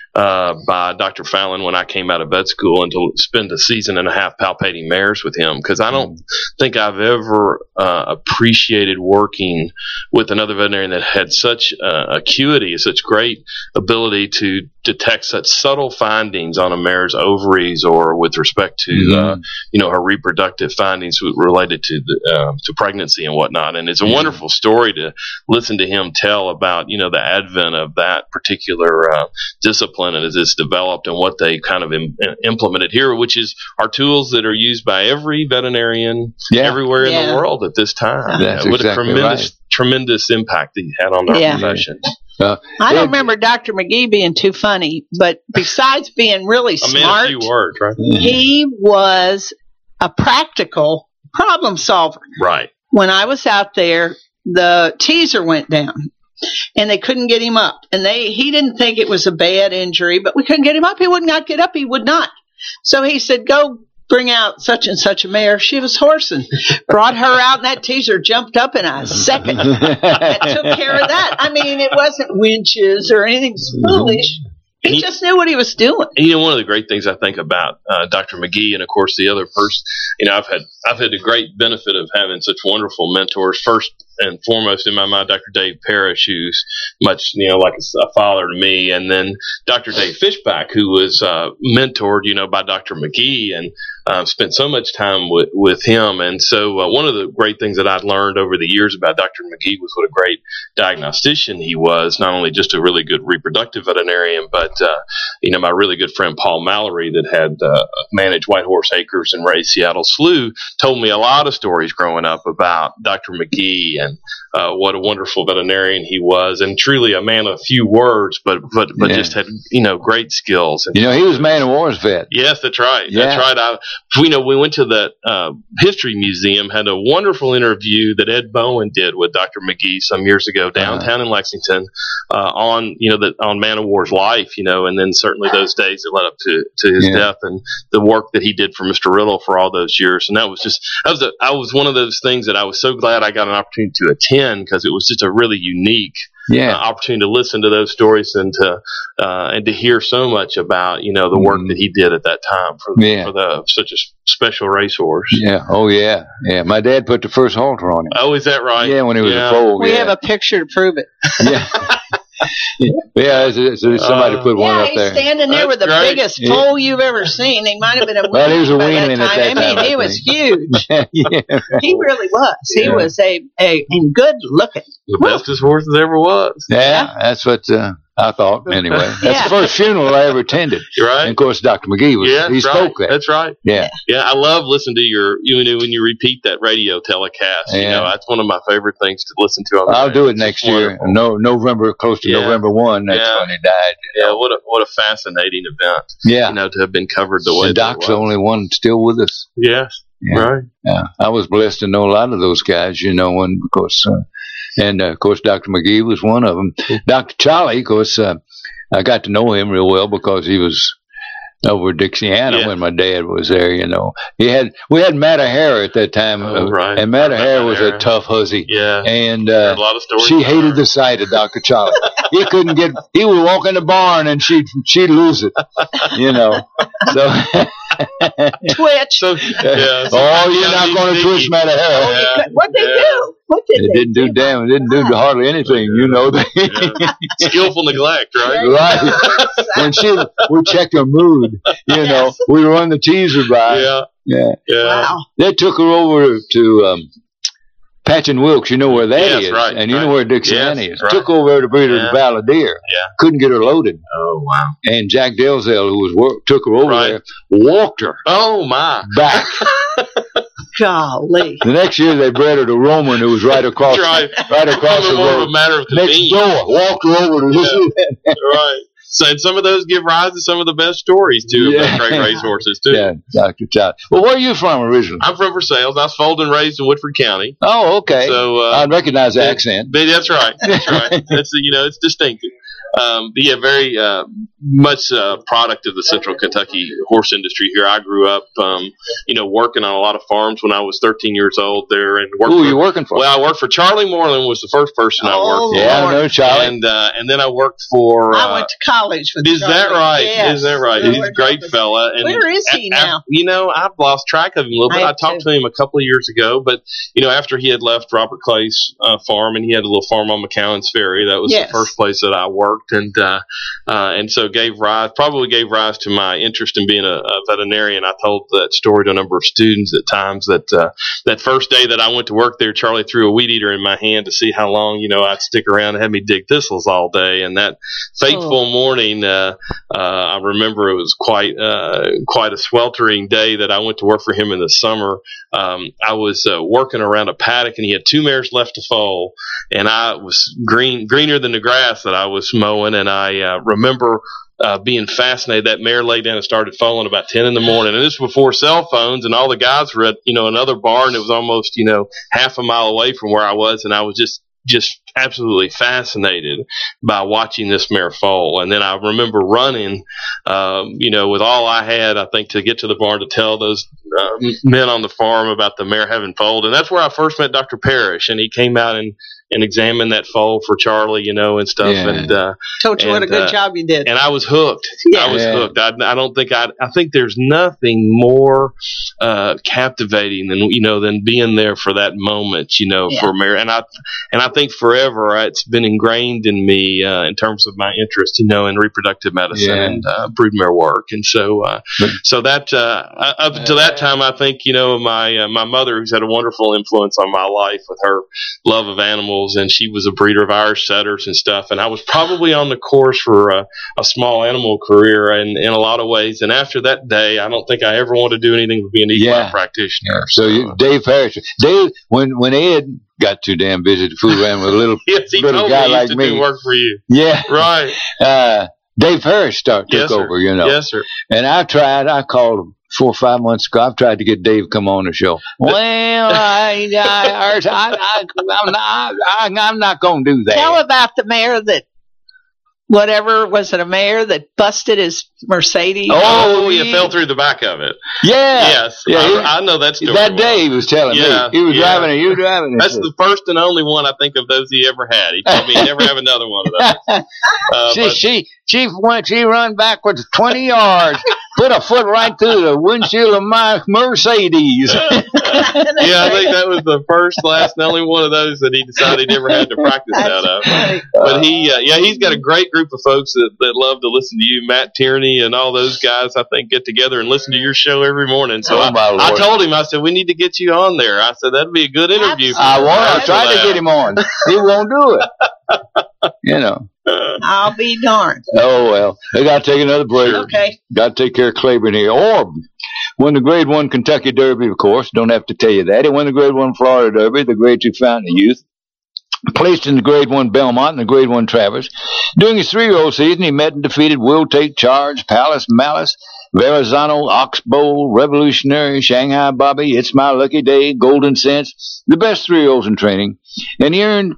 by Dr. Fallon when I came out of vet school, and to spend a season and a half palpating mares with him, because I don't think I've ever appreciated working with another veterinarian that had such acuity, such great ability to detect such subtle findings on a mare's ovaries, or with respect to her reproductive findings related to to pregnancy and whatnot. And it's a wonderful story to listen to him tell about the advent of that particular discipline and as it's developed, and what they kind of implemented here, which is our tools that are used by every veterinarian everywhere in the world at this time. What exactly a tremendous impact that he had on our profession. I don't remember Dr. McGee being too funny, but besides being really smart, a few words, right? He was a practical problem solver. Right. When I was out there, the teaser went down, and they couldn't get him up. And he didn't think it was a bad injury, but we couldn't get him up. He would not get up. He would not. So he said, go bring out such and such a mare. She was horsing. Brought her out, and that teaser jumped up in a second. And took care of that. I mean, it wasn't winches or anything foolish. He just knew what he was doing. And one of the great things I think about Dr. McGee, and of course the other person, I've had the great benefit of having such wonderful mentors. First and foremost in my mind, Dr. Dave Parrish, who's much like a father to me, and then Dr. Dave Fishback, who was mentored by Dr. McGee, and spent so much time with him. And so one of the great things that I'd learned over the years about Dr. McGee was what a great diagnostician he was. Not only just a really good reproductive veterinarian, but my really good friend Paul Mallory, that had managed White Horse Acres and raised Seattle Slew, told me a lot of stories growing up about Dr. McGee and what a wonderful veterinarian he was, and truly a man of few words, but just had great skills. And, he was Man of War's vet. Yes, that's right. Yeah. That's right. We went to that history museum, had a wonderful interview that Ed Bowen did with Dr. McGee some years ago downtown in Lexington on Man of War's life, and then certainly those days that led up to his death, and the work that he did for Mr. Riddle for all those years. And that was one of those things that I was so glad I got an opportunity to attend, because it was just a really unique opportunity to listen to those stories and to hear so much about the work that he did at that time for such a special racehorse. Yeah. Oh yeah. Yeah. My dad put the first halter on him. Oh, is that right? Yeah, when he was a foal. We have a picture to prove it. Yeah. So somebody put one up there. He's standing there with the biggest foal you've ever seen. He might have been a well, he was a weanling at that time. I mean, he was huge. He really was. He was and good looking. The bestest horse that ever was. Yeah, that's what I thought. Anyway, that's the first funeral I ever attended. Right. And of course, Dr. McGee he spoke there. That's right. Yeah. Yeah, I love listening to when you repeat that radio telecast. That's one of my favorite things to listen to. I'll do it next year. November, close to November 1. That's when he died. Yeah, what a fascinating event. Yeah. To have been covered the way. And Doc's the only one still with us. Yes. Yeah. Right. Yeah. I was blessed to know a lot of those guys. And of course. And, of course, Dr. McGee was one of them. Dr. Charlie, of course, I got to know him real well because he was over at Dixiana when my dad was there, We had Matt O'Hara at that time. Right. And Matt O'Hara was a tough hussy. Yeah. And a lot of stories she hated the sight of Dr. Charlie. He would walk in the barn and she'd lose it, So... Twitch. You're not going to twitch Matt O'Hara. What'd they do? It didn't do damn. It didn't do hardly anything. Skillful neglect, right? Right. When we check her mood, we run the teaser by. Yeah. Wow. They took her over to Patch and Wilkes. You know where that is, right, and you know where Dixiana is. Right. Took over there to breed her to Balladeer. Yeah. Couldn't get her loaded. Oh wow. And Jack Delzell, who took her over there, walked her. Oh my. Back. Golly. The next year they bred her to Roman, who was right across the road. A matter of next door, walked her over to right. So some of those give rise to some of the best stories too about great racehorses too. Yeah, Dr. Charlie. Well, where are you from originally? I'm from Versailles. I was foaled and raised in Woodford County. Oh, okay. So I'd recognize the accent. That's right. That's right. It's distinctive. Very much product of the Central Kentucky horse industry here. I grew up, working on a lot of farms when I was 13 years old there. And Who were you working for? Well, I worked for Charlie Moreland was the first person I worked for. Yeah, I know Charlie. And then I worked for... I went to college with Is Charlie. that right? Yes. Is that right? He's a great fella. And where is he now? I've lost track of him a little bit. I talked to him a couple of years ago, but, after he had left Robert Clay's farm, and he had a little farm on McCowan's Ferry, that was the first place that I worked, and so gave rise to my interest in being a veterinarian. I told that story to a number of students at times that first day that I went to work there, Charlie threw a weed eater in my hand to see how long, I'd stick around and have me dig thistles all day. And that fateful morning, I remember it was quite a sweltering day that I went to work for him in the summer. I was working around a paddock, and he had 2 mares left to foal, and I was greener than the grass that I was mowing. And I remember being fascinated. That mare laid down and started foaling about 10 in the morning. And this was before cell phones, and all the guys were at, another barn that was almost, half a mile away from where I was. And I was just absolutely fascinated by watching this mare foal. And then I remember running, with all I had, I think, to get to the barn to tell those men on the farm about the mare having foaled. And that's where I first met Dr. Parrish, and he came out and examined that foal for Charlie, and stuff. Yeah. And told you what a good job you did. And I was hooked. Yeah. I was hooked. I think there's nothing more captivating than being there for that moment, for mare. And I think forever it's been ingrained in me in terms of my interest, in reproductive medicine and broodmare work. And so that up until that time, I think my mother, who's had a wonderful influence on my life with her love of animals, and she was a breeder of Irish setters and stuff. And I was probably on the course for a small animal career in a lot of ways. And after that day, I don't think I ever wanted to do anything but be an equine practitioner. So Dave Parrish, when Ed got too damn busy to fool around with a little, little guy like me. Do work for you. Yeah. Right. Dave Parrish took over, Yes, sir. And I called him 4 or 5 months ago. I've tried to get Dave to come on the show. Well, I'm not going to do that. Tell about the mare that, was it a mare that busted his Mercedes? Oh, you fell through the back of it. Yeah. Yes. Yeah, I know that story. That day he was telling me. He was driving it. You were driving it. That's the first and only one I think of those he ever had. He told me he'd never have another one of those. She run backwards 20 yards, put a foot right through the windshield of my Mercedes. I think that was the first, last, and only one of those that he decided he never had to practice out of. But he's got a great group of folks that love to listen to you. Matt Tierney and all those guys, I think, get together and listen to your show every morning. So I told him, I said, we need to get you on there. I said, that'd be a good interview. I tried to get him on. He won't do it. I'll be darned. Oh, well. They got to take another break. Okay. Got to take care of Claiborne here. Orb won the Grade 1 Kentucky Derby, of course. Don't have to tell you that. He won the Grade 1 Florida Derby, the Grade 2 Fountain of Youth. Placed in the Grade 1 Belmont and the Grade 1 Travers. During his 3-year-old season, he met and defeated Will Take Charge, Palace Malice, Verrazano, Oxbow, Revolutionary, Shanghai Bobby, It's My Lucky Day, Golden Sense, the best 3-year-olds in training. And he earned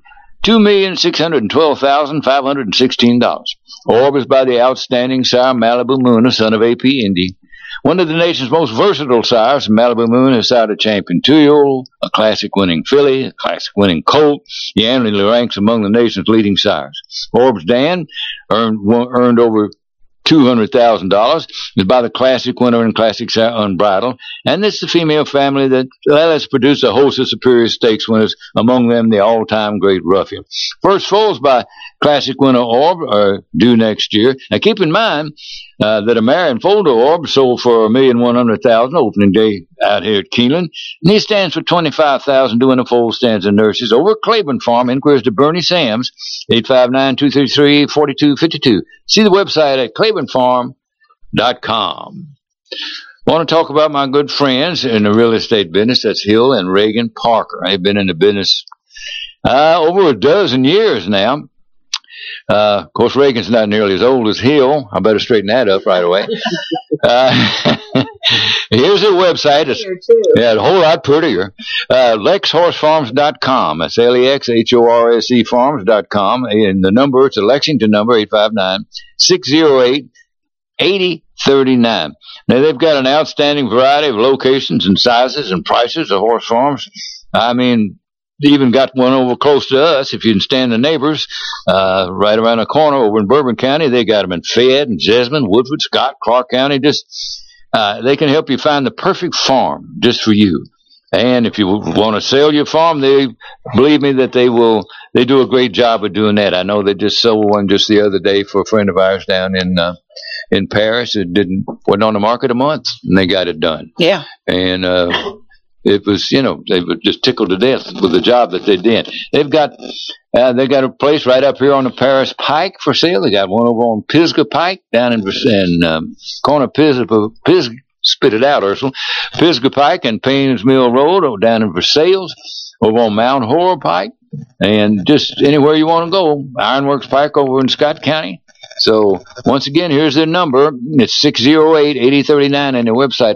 $2,612,516. Orb is by the outstanding sire Malibu Moon, a son of A.P. Indy. One of the nation's most versatile sires, Malibu Moon has sired a champion 2-year-old, a classic-winning filly, a classic-winning colt. He annually ranks among the nation's leading sires. Orb's Dan earned over $200,000 is by the Classic winner and Classic Unbridled, and it's the female family that has produced a host of superior stakes winners, among them the all-time great Ruffian. First foals by Classic winner Orb are due next year. Now keep in mind that a Marion Folder Orb sold for $1,100,000 opening day out here at Keeneland, and he stands for $25,000 doing the foal stands and nurses over at Claiborne Farm. Inquiries to Bernie Sams, 859-233-4252. See the website at claibornefarm.com. I want to talk about my good friends in the real estate business. That's Hill and Reagan Parker. They've been in the business over a dozen years now. Of course, Reagan's not nearly as old as Hill. I better straighten that up right away. Here's their website. It's a whole lot prettier. LexHorseFarms.com. That's LEXHORSE Farms.com. And the number, it's a Lexington number, 859-608-6600. 8039. Now, they've got an outstanding variety of locations and sizes and prices of horse farms. I mean, they even got one over close to us, if you can stand the neighbors, right around the corner over in Bourbon County. They got them in Fayette and Jessamine, Woodford, Scott, Clark County. They can help you find the perfect farm just for you. And if you want to sell your farm, believe me that they do a great job of doing that. I know they just sold one just the other day for a friend of ours down in Paris. It wasn't on the market a month, and they got it done. Yeah. And it was, they were just tickled to death with the job that they did. They've got a place right up here on the Paris Pike for sale. They got one over on Pisgah Pike down in corner Pisgah. Spit it out, Ursula. Pisgah Pike and Paynes Mill Road down in Versailles, over on Mount Horror Pike, and just anywhere you want to go. Ironworks Pike over in Scott County. So, once again, here's their number. It's 608-8039 and their website,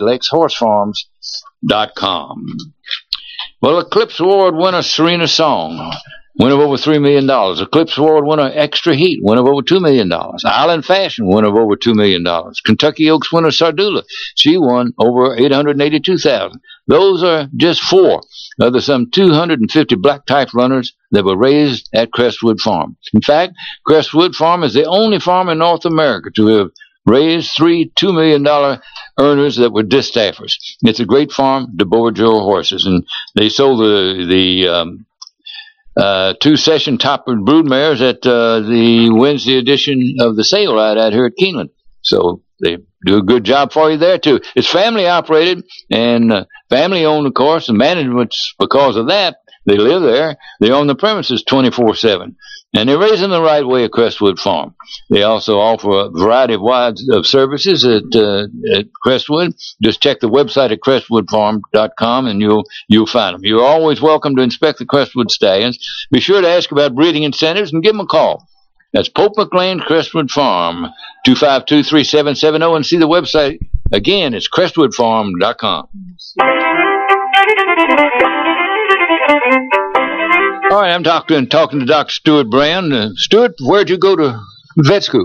lexhorsefarms.com. Well, Eclipse Award winner Serena Song, winner of over $3 million. Eclipse Award winner Extra Heat, winner of over $2 million. Island Fashion, winner of over $2 million. Kentucky Oaks winner Sardula, she won over $882,000. Those are just 4 of the some 250 black type runners that were raised at Crestwood Farm. In fact, Crestwood Farm is the only farm in North America to have raised 3 $2 million earners that were distaffers. It's a great farm, DeBourgeois horses, and they sold the 2-session top broodmares at the Wednesday edition of the sale right out here at Keeneland. So they do a good job for you there, too. It's family operated and family owned, of course, and management's because of that. They live there. They own the premises 24/7. And they're raising the right way at Crestwood Farm. They also offer a variety of services at Crestwood. Just check the website at crestwoodfarm.com and you'll find them. You're always welcome to inspect the Crestwood stallions. Be sure to ask about breeding incentives and give them a call. That's Pope McLean Crestwood Farm, 252-3770, and see the website again. It's crestwoodfarm.com. All right, I'm talking to Dr. Stuart Brown. Stuart, where'd you go to vet school?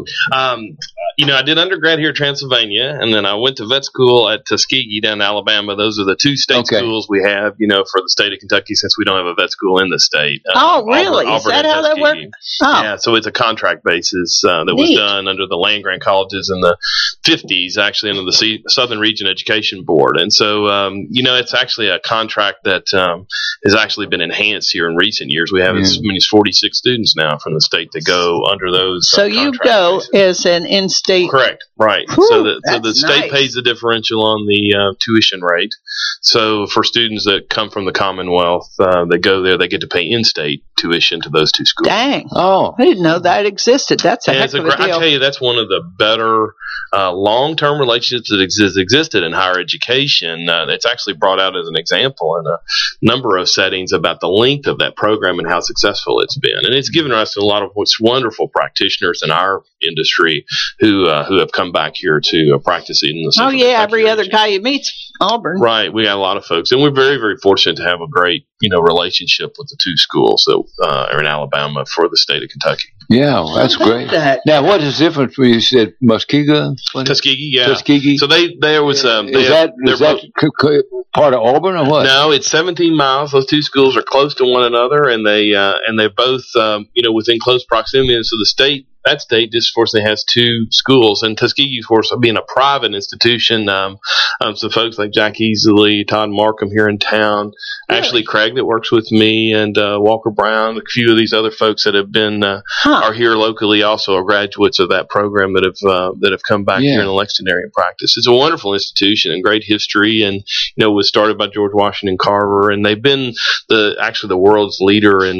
I did undergrad here in Transylvania, and then I went to vet school at Tuskegee down in Alabama. Those are the 2 state schools we have, for the state of Kentucky, since we don't have a vet school in the state. Oh, really? Auburn, is that how that works? Oh. Yeah, so it's a contract basis that was done under the land-grant colleges in the 50s, actually under the Southern Region Education Board. And so, it's actually a contract that has actually been enhanced here in recent years. We have as many as 46 students now from the state that go under those. So you go as an in-state. Correct, right. Whew, so the state nice. pays the differential on the tuition rate. So for students that come from the Commonwealth, they go there, they get to pay in-state tuition to those 2 schools. Dang. Oh. I didn't know that existed. That's a heck of a deal. I tell you, that's one of the better long-term relationships that existed in higher education. It's actually brought out as an example in a number of settings about the length of that program and how successful it's been. And it's given us a lot of wonderful practitioners in our industry who have come back here to practice in the Central Kentucky every region. other guy you meet's Auburn. Right. We got a lot of folks. And we're very, very fortunate to have a great, relationship with the 2 schools that are in Alabama for the state of Kentucky. Yeah, well, that's great. Now, what is the difference when you said Muskego? Tuskegee, yeah. Tuskegee. So there was is that part of Auburn or what? No, it's 17 miles. Those 2 schools are close to one another, and they're both within close proximity. And so that state disproportionately has 2 schools, and Tuskegee, of course, being a private institution, some folks like Jack Easley, Todd Markham here in town, Ashley Craig that works with me, and Walker Brown, a few of these other folks that have been are here locally, also are graduates of that program that have come back here in the Lexington area and practice. It's a wonderful institution and great history, and was started by George Washington Carver, and they've been the world's leader in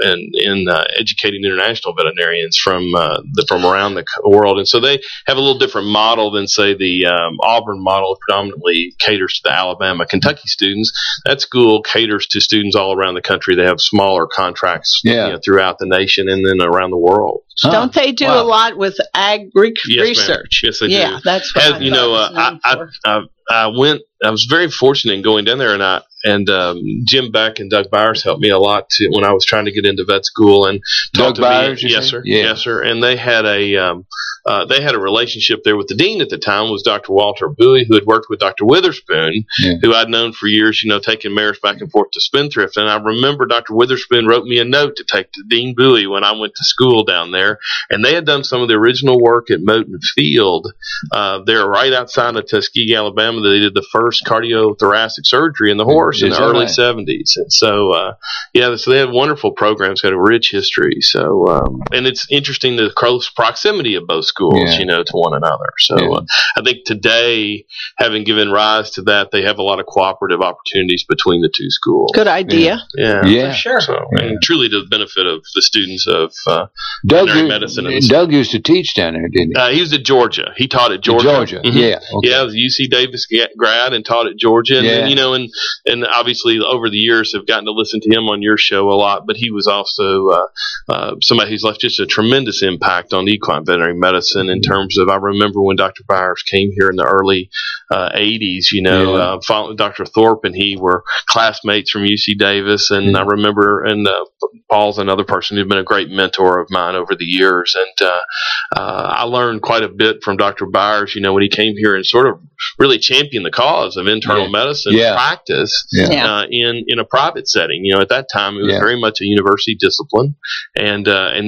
educating international veterinarians from around the world. And so they have a little different model than, say, the Auburn model predominantly caters to the Alabama, Kentucky students. That school caters to students all around the country. They have smaller contracts throughout the nation and then around the world. Don't they do a lot with ag research? Ma'am. Yes, they do. Yeah, that's what I was very fortunate in going down there, and Jim Beck and Doug Byers helped me a lot when I was trying to get into vet school. And Doug Byers, yes, sir, yeah. yes, sir. And they had a relationship there with the dean at the time was Dr. Walter Bowie, who had worked with Dr. Witherspoon, who I'd known for years, taking mares back and forth to Spendthrift. And I remember Dr. Witherspoon wrote me a note to take to Dean Bowie when I went to school down there. And they had done some of the original work at Moton Field. They're right outside of Tuskegee, Alabama. They did the first cardiothoracic surgery in the horse in the early 70s. And so, so they had wonderful programs, got a rich history. So, and it's interesting the close proximity of both schools, to one another. So I think today, having given rise to that, they have a lot of cooperative opportunities between the two schools. Good idea. Yeah. For sure. So, and truly to the benefit of the students of Doug, veterinary medicine. Doug used to teach down there, didn't he? He was at Georgia. He taught at Georgia. Mm-hmm. Yeah. Okay. Yeah, I was a UC Davis grad and taught at Georgia. And then, and obviously over the years have gotten to listen to him on your show a lot, but he was also somebody who's left just a tremendous impact on equine veterinary medicine in terms of, I remember when Dr. Byers came here in the early 80s, Dr. Thorpe and he were classmates from UC Davis. And I remember, and Paul's another person who's been a great mentor of mine over the years. And I learned quite a bit from Dr. Byers, when he came here and sort of really championed the cause of internal medicine practice in a private setting. At that time, it was very much a university discipline. And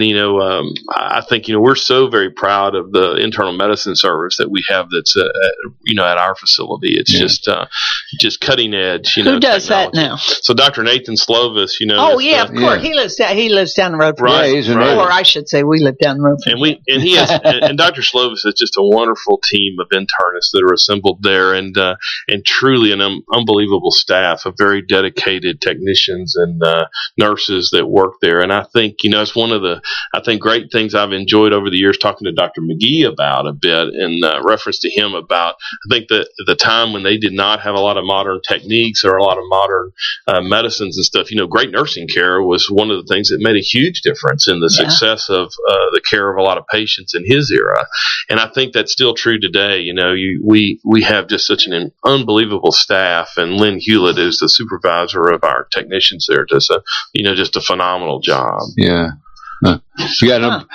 I think, we're so very proud of the internal medicine service that we have that's, at our facility. It's just cutting edge, Who does technology. that now? So Dr. Nathan Slovis, of course. He lives down the road from us. Or I should say we live down the road from him. And he has, and Dr. Slovis is just a wonderful team of internists that are assembled there and truly an unbelievable staff of very dedicated technicians and nurses that work there. And I think, it's one of the, great things I've enjoyed over the years talking to Dr. McGee about a bit in reference to him about, I think that the time when they did not have a lot of modern techniques or a lot of modern medicines and stuff, great nursing care was one of the things that made a huge difference in the success of the care of a lot of patients in his era. And I think that's still true today. We have just such an unbelievable staff, and Lynn Hewlett is the supervisor of our technicians there. Does just a phenomenal job. Yeah. You got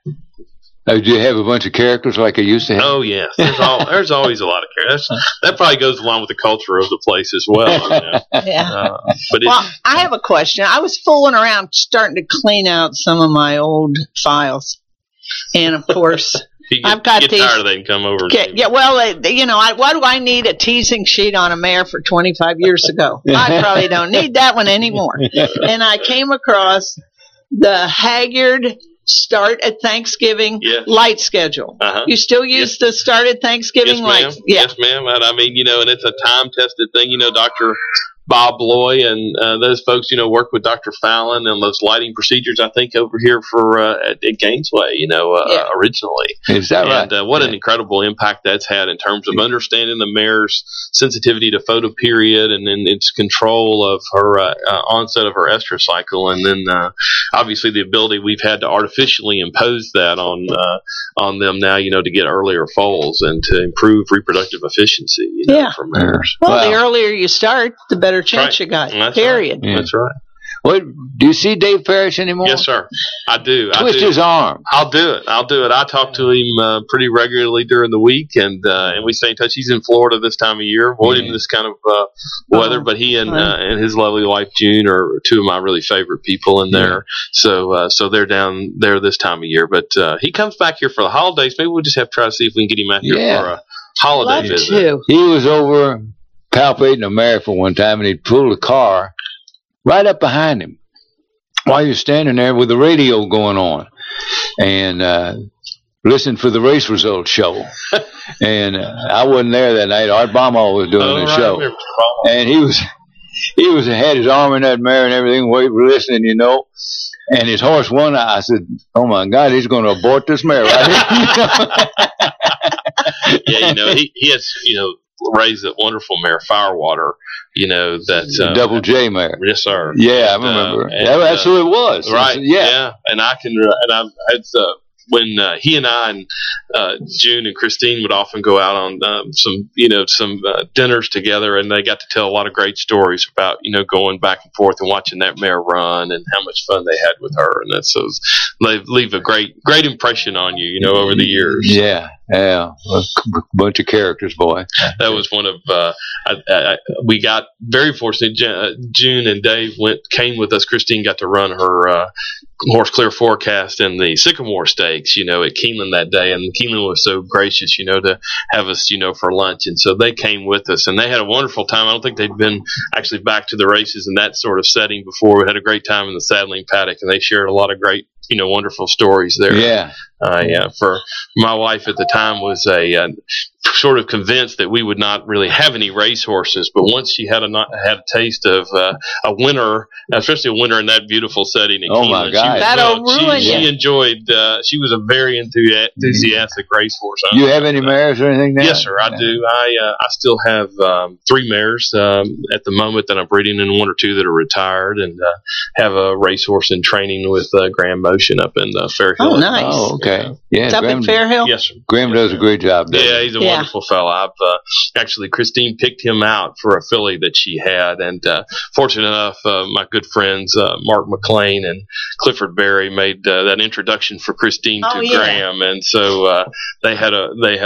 do you have a bunch of characters like I used to have? Oh, yes. There's always a lot of characters. That probably goes along with the culture of the place as well. I have a question. I was fooling around starting to clean out some of my old files. And, of course, I've got these. Tired of that and come over. Why do I need a teasing sheet on a mare for 25 years ago? I probably don't need that one anymore. And I came across the Hagyard Start at Thanksgiving light schedule. You still use the Start at Thanksgiving light? Yes, ma'am. And and it's a time-tested thing. Dr. Bob Loy and those folks, work with Dr. Fallon and those lighting procedures, I think, over here for at Gainesway, originally. Is that right? And what an incredible impact that's had in terms of understanding the mare's sensitivity to photoperiod and then its control of her onset of her estrus cycle. And then, obviously, the ability we've had to artificially impose that on them now, to get earlier foals and to improve reproductive efficiency for mares. Well, the earlier you start, the better chance you got. Period. Right. That's right. Well, do you see Dave Parrish anymore? Yes, sir. I do. Twist his arm. I'll do it. I talk to him pretty regularly during the week, and we stay in touch. He's in Florida this time of year, avoiding this kind of weather. But he and his lovely wife June are two of my really favorite people in there. So they're down there this time of year. But he comes back here for the holidays. Maybe we'll just have to try to see if we can get him out here for a holiday visit. He was over palpating a mare for one time, and he'd pull the car right up behind him while you're standing there with the radio going on and listen for the race results show. And I wasn't there that night. Art Baumhall was doing the show. And he had his arm in that mare and everything, listening, and his horse won. I said, oh my God, he's going to abort this mare right here. He has, raised that wonderful mare, Firewater, that's Double J mare. Yes, sir. Yeah, I remember. That's who it was. Right. Yeah. And I can, and I'm, it's when he and I and June and Christine would often go out on some dinners together, and they got to tell a lot of great stories about going back and forth and watching that mare run and how much fun they had with her, and that's so they leave a great impression on you, over the years. Yeah, a bunch of characters, boy. That was one of we got very fortunate. June and Dave came with us. Christine got to run her Horse Clear Forecast in the Sycamore Stakes, at Keeneland that day, and Keeneland was so gracious, to have us, for lunch, and so they came with us, and they had a wonderful time. I don't think they'd been actually back to the races in that sort of setting before. We had a great time in the saddling paddock, and they shared a lot of great, wonderful stories there. Yeah. For my wife at the time was sort of convinced that we would not really have any race horses, but once she had a taste of a winter, especially a winter in that beautiful setting in Keeneland, my God, she enjoyed. She was a very enthusiastic racehorse. Do you have any mares or anything now? Yes, sir, I do. I still have 3 mares at the moment that I'm breeding, and 1 or 2 that are retired, and have a racehorse in training with Graham Motion up in Fairhill. Oh, nice. Oh, okay. Yeah, it's up in Fairhill? Yes, sir. Graham does a great job there. Yeah, he's a wonderful fella. I've actually, Christine picked him out for a filly that she had, and fortunate enough, my good friends Mark McLean and Clifford Berry made that introduction for Christine to Graham, and so they had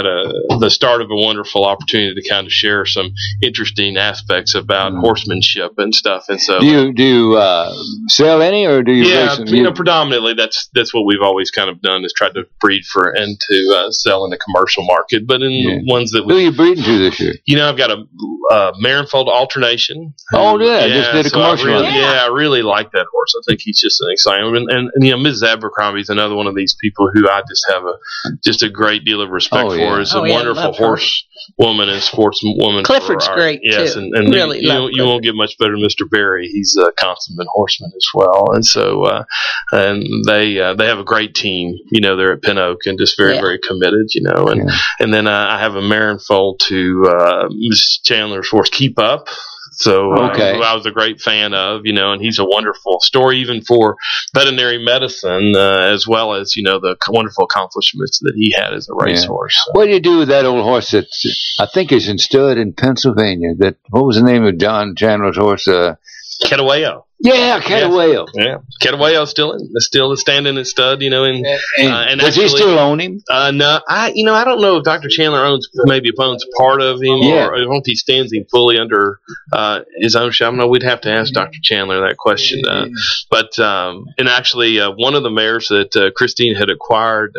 the start of a wonderful opportunity to kind of share some interesting aspects about horsemanship and stuff. And so, do you sell any, or do you race them? Predominantly that's what we've always kind of done, is try to breed for and to sell in the commercial market. But in ones that who are you breeding to this year? I've got a Marenfold Alternation. Oh, yeah, just did a commercial. I really like that horse. I think he's just an exciting. And Mrs. Abercrombie is another one of these people who I just have a great deal of respect for. Is a wonderful horse woman and sportswoman. Clifford's great too. And really, you won't get much better than Mr. Berry. He's a consummate horseman as well, and so and they have a great team. They're at Pin Oak and just very very committed. And then I have a Marenfold to Miss Chandler's horse Keep Up. So who I was a great fan of, and he's a wonderful story even for veterinary medicine, as well as, the wonderful accomplishments that he had as a racehorse. So. What do you do with that old horse that I think is in stud in Pennsylvania? What was the name of John Chandler's horse? Ketawayo. Yeah, Ketawayo. Yeah, Ketawayo still standing in stud, and does he still own him? No, I don't know if Dr. Chandler owns part of him, or I don't know if he stands him fully under his ownership. I don't know. We'd have to ask Dr. Chandler that question. But and actually, one of the mares that Christine had acquired,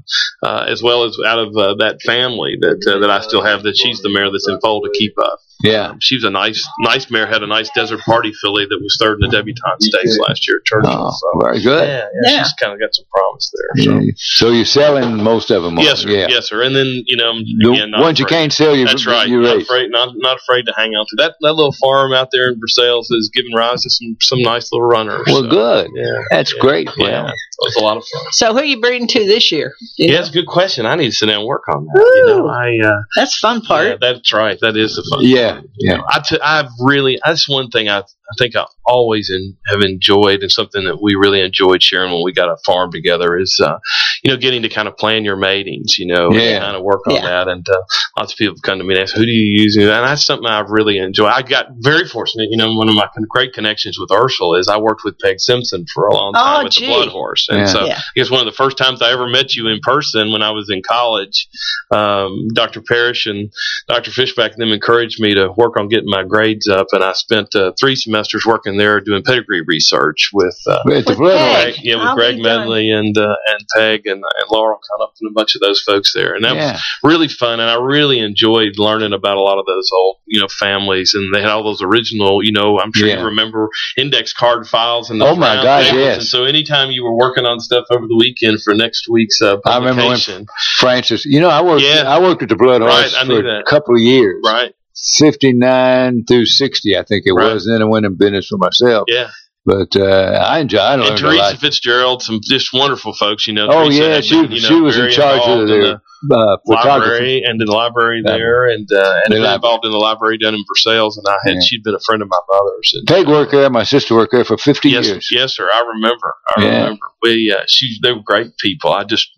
as well as out of that family that I still have, that she's the mare that's in foal to Keep Up. Yeah, she was a nice mare. Had a nice Desert Party filly that was third in the Debutante Stakes last year at Churchill. So, very good. Yeah, she's kind of got some promise there. So you're selling most of them. Yes, sir. Yeah. Yes, sir. And then again, the ones you can't sell, that's right. Not afraid to hang on to that little farm out there in Versailles has given rise to some nice little runners. Well, good. Yeah, that's great. Yeah, it was a lot of fun. So who are you breeding to this year? That's a good question. I need to sit down and work on that. That's the fun part. Yeah, that's right. That is the fun part. Yeah. That's one thing I think I always have enjoyed, and something that we really enjoyed sharing when we got a farm together is, getting to kind of plan your matings, and kind of work on that. And lots of people come to me and ask, who do you use? And that's something I really enjoy. I got very fortunate, one of my great connections with Ursula is I worked with Peg Simpson for a long time the Blood Horse. And so I guess one of the first times I ever met you in person when I was in college, Dr. Parrish and Dr. Fishback and them encouraged me to work on getting my grades up, and I spent 3 semesters working there doing pedigree research with the Blood Horse. With Greg Medley and Peg and Laurel Cunup and a bunch of those folks there, and that was really fun, and I really enjoyed learning about a lot of those old families, and they had all those original I'm sure you remember index card files and oh my gosh, yes. And so anytime you were working on stuff over the weekend for next week's publication, I remember when Francis, I worked at the Blood Horse for a couple of years, right? 59 through 60, I think it was. And then I went in business for myself. Yeah. But I learned and Teresa Fitzgerald, some just wonderful folks, Oh, Teresa she was in charge of their library and in the library there, and involved in the library down in Versailles. And she'd been a friend of my mother's. And, Peg worked there. My sister worked there for 50 years. Yes, sir. I remember. They were great people. I just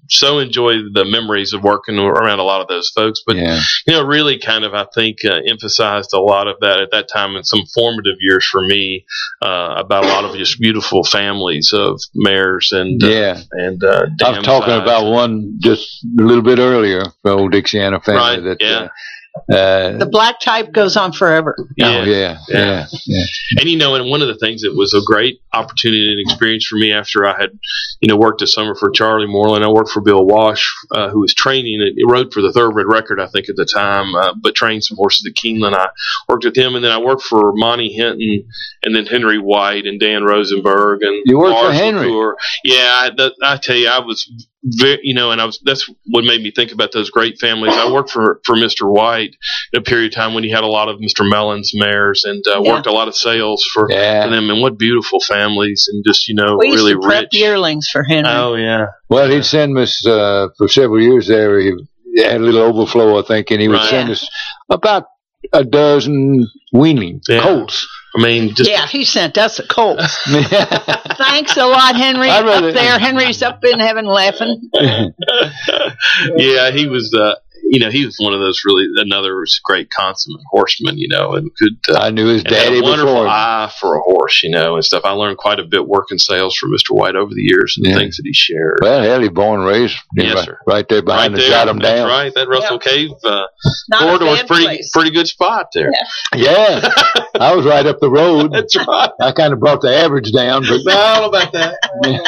so enjoy the memories of working around a lot of those folks. But, really kind of, I think, emphasized a lot of that at that time in some formative years for me, about a lot of just beautiful families of mayors and I was talking about one just a little bit earlier, the old Dixiana family. Right, the black type goes on forever. Yeah. And one of the things that was a great opportunity and experience for me after I had, worked a summer for Charlie Moreland, I worked for Bill Walsh, who was training. He rode for the Thoroughbred record, I think, at the time, but trained some horses at Keeneland. I worked with him, and then I worked for Monty Hinton, and then Henry White and Dan Rosenberg, and you worked for Henry. LaCour. Yeah, I tell you, I was very, that's what made me think about those great families. I worked for Mr. White in a period of time when he had a lot of Mr. Mellon's mares, and worked a lot them, and what beautiful families, and just we really used to prep rich yearlings for Henry. Oh yeah. Well, he'd send us for several years there. He had a little overflow, I think, and he would send us about a dozen weanling colts. I mean, he sent us a colt. Thanks a lot, Henry. Up there, Henry's up in heaven laughing. Yeah, he was. He was one of those another great consummate horseman, and could. I knew his daddy before. Wonderful him. eye for a horse, and stuff. I learned quite a bit working sales from Mr. White over the years and the things that he shared. Well, hell, he born and raised right there behind the Shot 'em down. That's right. That Russell Cave corridor was pretty good spot there. Yeah, I was right up the road. That's right. I kind of brought the average down, but all about that.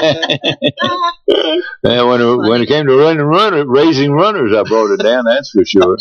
When it came to raising runners, I brought it down. That's for sure.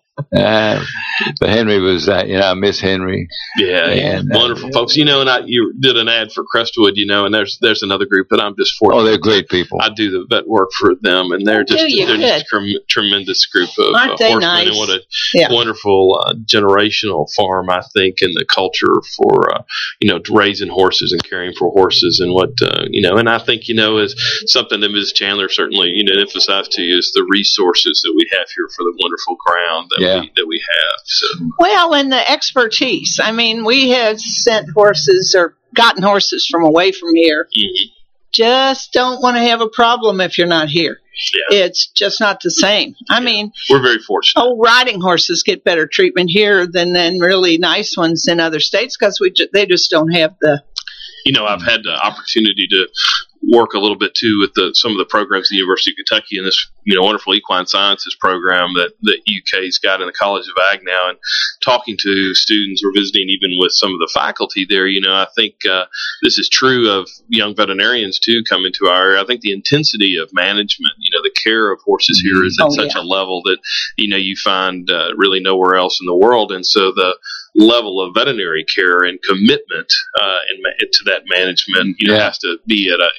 But Henry was, I miss Henry. Yeah, and, wonderful folks. You did an ad for Crestwood, and there's another group that I'm just fortunate. Oh, they're great people. I do the vet work for them, and they're just a tremendous group of horsemen. Nice? And what a wonderful generational farm, I think, and the culture for raising horses and caring for horses, and what and I think is something that Ms. Chandler certainly emphasized to you is the resources that we have here for the wonderful ground that we have. So. Well, and the expertise. I mean, we have sent horses or gotten horses from away from here. Mm-hmm. Just don't want to have a problem if you're not here. Yeah. It's just not the same. I mean, we're very fortunate. Riding horses get better treatment here than really nice ones in other states because they just don't have the. I've had the opportunity to work a little bit too with some of the programs at the University of Kentucky and this wonderful equine sciences program that UK's got in the College of Ag now, and talking to students or visiting even with some of the faculty there. I think this is true of young veterinarians too coming to our area. I think the intensity of management, the care of horses here is at such a level that you find really nowhere else in the world, and so the level of veterinary care and commitment to that management has to be at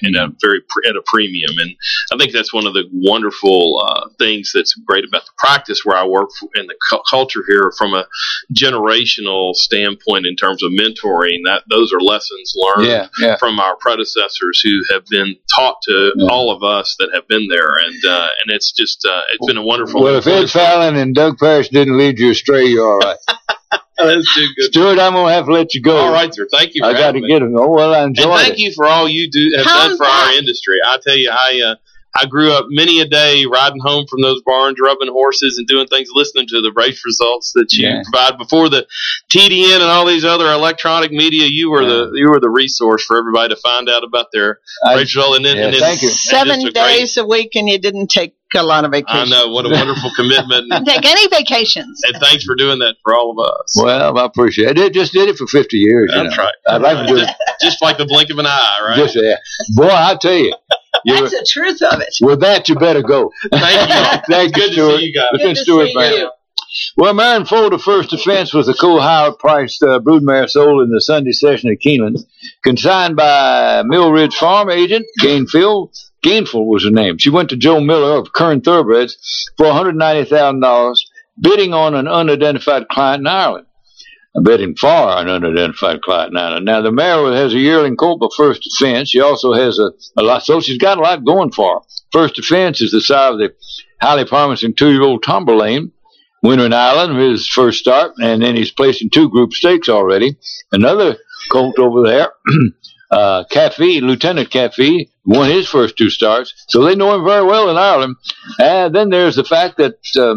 a premium. And I think that's one of the wonderful things that's great about the practice where I work in the culture here from a generational standpoint in terms of mentoring. That those are lessons learned from our predecessors who have been taught to all of us that have been there, and it's just it's been a wonderful. Well, if Ed Fallon and Doug Parrish didn't lead you astray, you're all right. That's too good. Stuart, I'm going to have to let you go. All right, sir. Thank you for I got to get him. Oh, well, I enjoyed it. And thank you for all you have done for our industry. I tell you, I grew up many a day riding home from those barns, rubbing horses and doing things, listening to the race results that you provide before the TDN and all these other electronic media. You were the resource for everybody to find out about their race result. And then, thank you. 7 days a week, and you didn't take a lot of vacations. I know, what a wonderful commitment. Didn't take any vacations. And thanks for doing that for all of us. Well, I appreciate it. I just did it for 50 years. That's right. I'd like to do it. Just like the blink of an eye, right? Just, boy, I tell you. That's the truth of it. With that, you better go. Thank you. Thank you, Good Stuart. to see you guys. It's been Stuart, man. Well, Marion Folder First Defense was a cool high-priced broodmare sold in the Sunday session at Keeneland, consigned by Mill Ridge Farm agent Gainful was her name. She went to Joe Miller of Kern Thoroughbreds for $190,000, bidding on an unidentified client in Ireland. Bidding for an unidentified client in Ireland. Now, the mare has a yearling colt by First Defense. She also has a lot, so she's got a lot going for her. First Defense is the side of the highly promising 2-year-old Tomberlane, winner in Ireland, his first start, and then he's placed in 2 group stakes already. Another colt over there, Lieutenant Caffey, won his first 2 starts. So they know him very well in Ireland. And then there's the fact that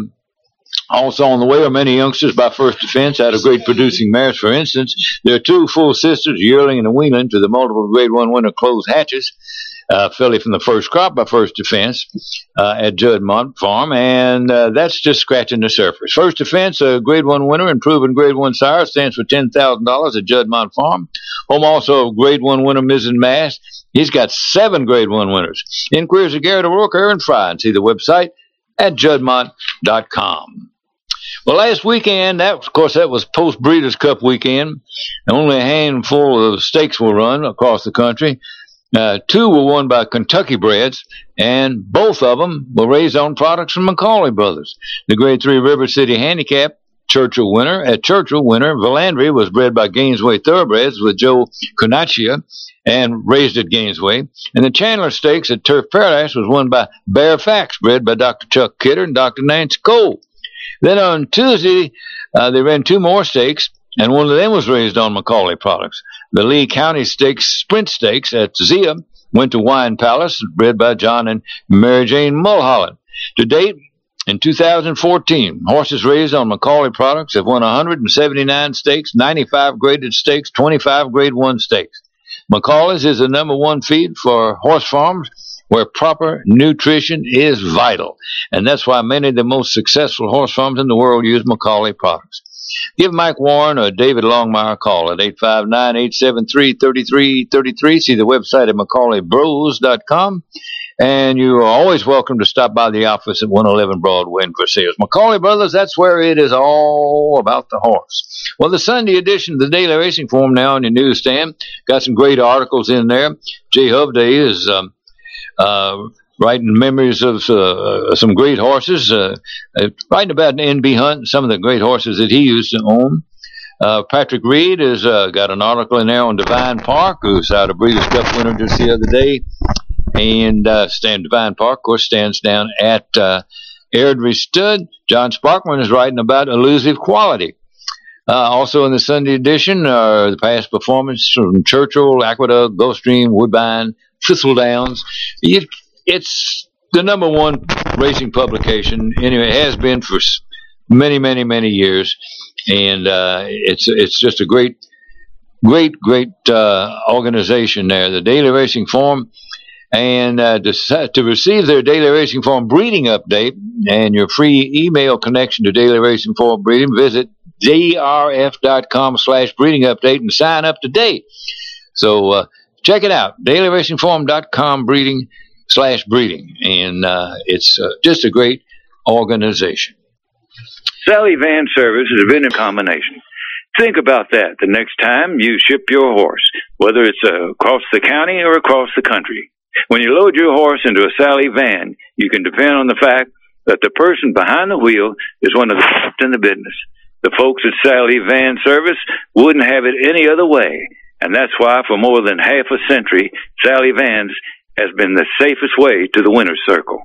also on the way are many youngsters by First Defense out of great producing mares. For instance, there are 2 full sisters, yearling and a weanling, to the multiple Grade 1 winner Closed Hatches. Filly from the first crop by First Defense at Juddmonte Farm, and that's just scratching the surface. First Defense, a Grade 1 winner and proven Grade 1 sire, stands for $10,000 at Juddmonte Farm. Home also of Grade 1 winner Mrs. Mass. He's got 7 Grade 1 winners. Inquiries of Garrett O'Rourke, Aaron Fry, and see the website at juddmonte.com. Well, last weekend, that was Post Breeders' Cup weekend. Only a handful of stakes were run across the country. 2 were won by Kentucky breds, and both of them were raised on products from McCauley Brothers. The Grade 3 River City Handicap Churchill winner, Valandry, was bred by Gainesway Thoroughbreds with Joe Conachia and raised at Gainesway. And the Chandler Stakes at Turf Paradise was won by Bear Fax, bred by Dr. Chuck Kidder and Dr. Nancy Cole. Then on Tuesday, they ran 2 more stakes, and one of them was raised on McCauley products. The Lee County Stakes Sprint Stakes at Zia went to Wine Palace, bred by John and Mary Jane Mulholland. To date, in 2014, horses raised on McCauley products have won 179 stakes, 95 graded stakes, 25 Grade 1 stakes. McCauley's is the number 1 feed for horse farms where proper nutrition is vital. And that's why many of the most successful horse farms in the world use McCauley products. Give Mike Warren or David Longmire a call at 859-873-3333. See the website at McCauleyBros.com. And you are always welcome to stop by the office at 111 Broadway in Versailles. McCauley Brothers, that's where it is all about the horse. Well, the Sunday edition of the Daily Racing Form now on your newsstand. Got some great articles in there. Jay Hovde is writing memories of some great horses, writing about NB Hunt, some of the great horses that he used to own. Patrick Reed has got an article in there on Divine Park, who's out of Breeders' Cup winner just the other day. And Divine Park, of course, stands down at Airdrie Stud. John Sparkman is writing about Elusive Quality. Also in the Sunday edition are the past performance from Churchill, Aqueduct, Gulfstream, Woodbine, Thistledowns. It's the number 1 racing publication. Anyway, it has been for many, many, many years. And it's just a great organization there, the Daily Racing Form. And to receive their Daily Racing Form breeding update and your free email connection to Daily Racing Form breeding, visit drf.com/breeding update and sign up today. So check it out, dailyracingform.com breeding/breeding. And it's just a great organization. Sally Van Service has been a combination. Think about that the next time you ship your horse, whether it's across the county or across the country. When you load your horse into a Sally van, you can depend on the fact that the person behind the wheel is one of the best in the business. The folks at Sally Van Service wouldn't have it any other way, and that's why for more than half a century, Sally Vans has been the safest way to the winner's circle.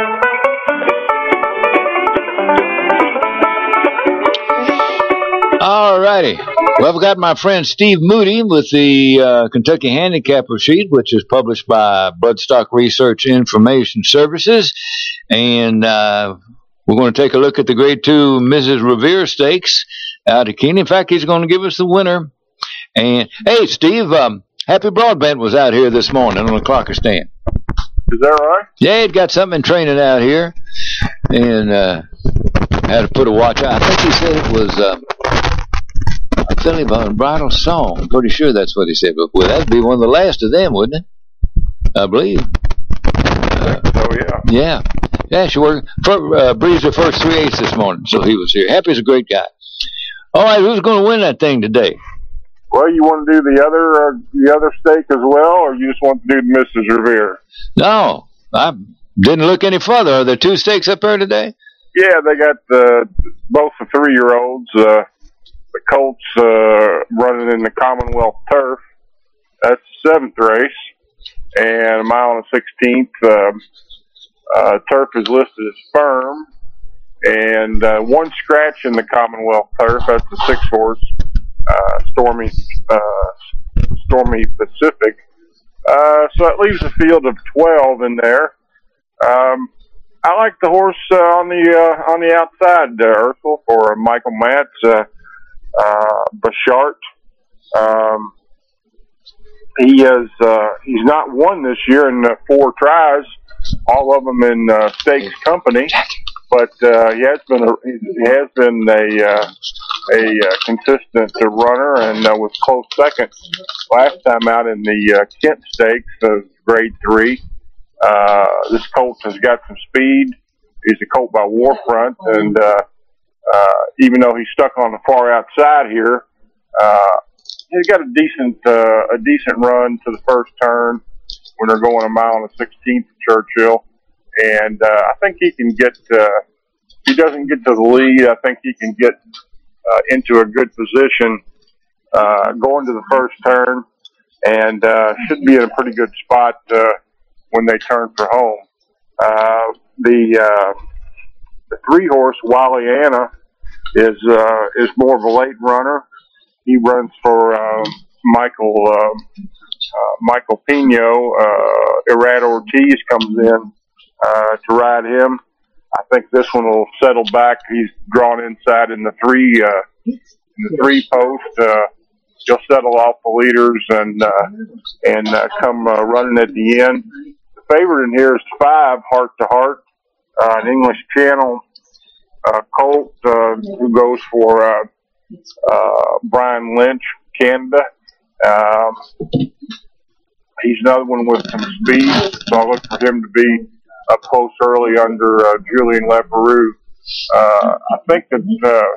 All righty. Well, I've got my friend Steve Moody with the Kentucky Handicapper Sheet, which is published by Bloodstock Research Information Services. And we're going to take a look at the Grade 2 Mrs. Revere Stakes out of Keene. In fact, he's going to give us the winner. And, hey, Steve, Happy Broadbent was out here this morning on the clocker stand. Is that right? Yeah, he'd got something in training out here. And had to put a watch out. I think he said it was a filly bridal song. I'm pretty sure that's what he said. But well, that'd be one of the last of them, wouldn't it? I believe. Yeah. Yeah, she worked. Breezed her first 3/8 this morning, so he was here. Happy's a great guy. All right, who's going to win that thing today? Well, you want to do the other stake as well, or you just want to do Mrs. Revere? No, I didn't look any further. Are there 2 stakes up there today? Yeah, they got both the 3-year-olds. The Colts running in the Commonwealth Turf. That's the 7th race. And a mile and a 16th. Turf is listed as firm. And 1 scratch in the Commonwealth Turf. That's the 6 horse. Stormy Pacific. So that leaves a field of 12 in there. I like the horse on the outside, Ursel, for Michael Matz, Bashart. He's not won this year in 4 tries, all of them in stakes company, but he has been a consistent runner and was close second last time out in the Kent Stakes of Grade 3. This colt has got some speed. He's a colt by Warfront, and even though he's stuck on the far outside here, he's got a decent run to the first turn when they're going a mile and a 16th to Churchill, and I think he can get. If he doesn't get to the lead, I think he can get into a good position going to the first turn, and should be in a pretty good spot when they turn for home. The 3-horse Waliana is more of a late runner. He runs for Michael Pino. Irad Ortiz comes in to ride him. I think this one will settle back. He's drawn inside in the 3 post. He'll settle off the leaders and come running at the end. The favorite in here is 5, Heart to Heart, an English Channel colt who goes for Brian Lynch, Canada. He's another one with some speed, so I look for him to be up close early under Julian Leperoux. I think that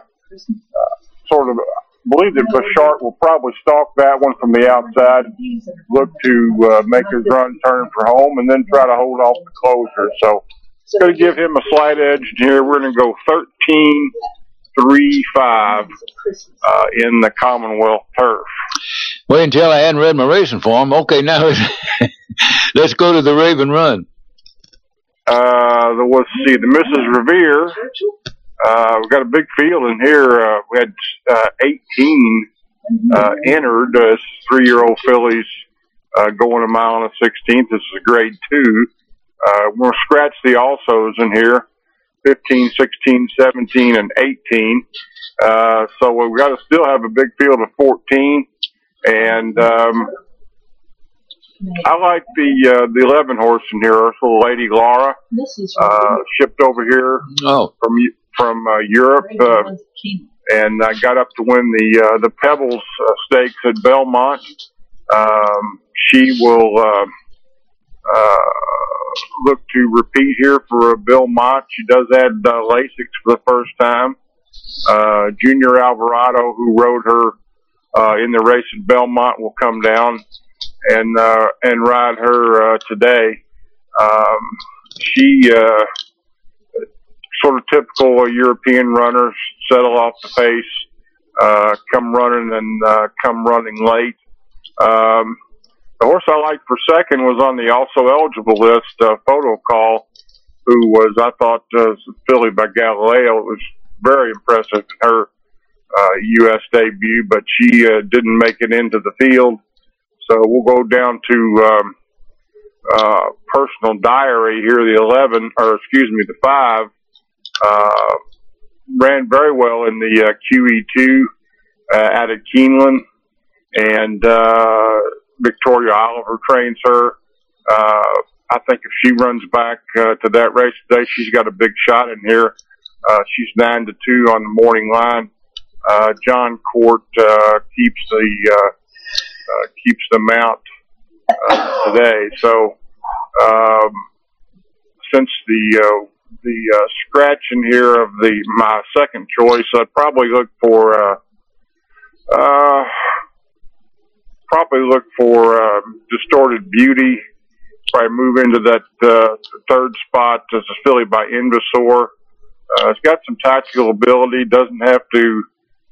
believe that Bashart will probably stalk that one from the outside, look to make his run turn for home, and then try to hold off the closer. So it's going to give him a slight edge here. We're going to go 13-3-5 in the Commonwealth Turf. Wait until I hadn't read my racing form. Okay, now let's go to the Raven Run. Let's see, the Mrs. Revere. We've got a big field in here. We had 18 entered. 3-year-old fillies going a mile and a 16th. This is a grade 2. We're going to scratch the alsos in here. 15, 16, 17, and 18. So we've got to still have a big field of 14. And I like the 11 horse in here, Ursula, Lady Laura, shipped over here from Europe, and I got up to win the Pebbles Stakes at Belmont. She will look to repeat here for Belmont. She does add Lasix for the first time. Junior Alvarado, who rode her in the race at Belmont, will come down and ride her today. She sort of typical European runners, settle off the pace, come running and come running late. The horse I liked for second was on the also eligible list, Photo Call, who was, I thought, filly by Galileo. It was very impressive in her U.S. debut, but she didn't make it into the field. So we'll go down to Personal Diary here, the 5. Ran very well in the QE2 out at Keeneland, and Victoria Oliver trains her. I think if she runs back to that race today, she's got a big shot in here. She's 9-2 on the morning line. John Court keeps the mount today. So since the scratch in here of my second choice, I'd probably look for Distorted Beauty. Probably move into that third spot as a filly by Invasor. It's got some tactical ability. Doesn't have to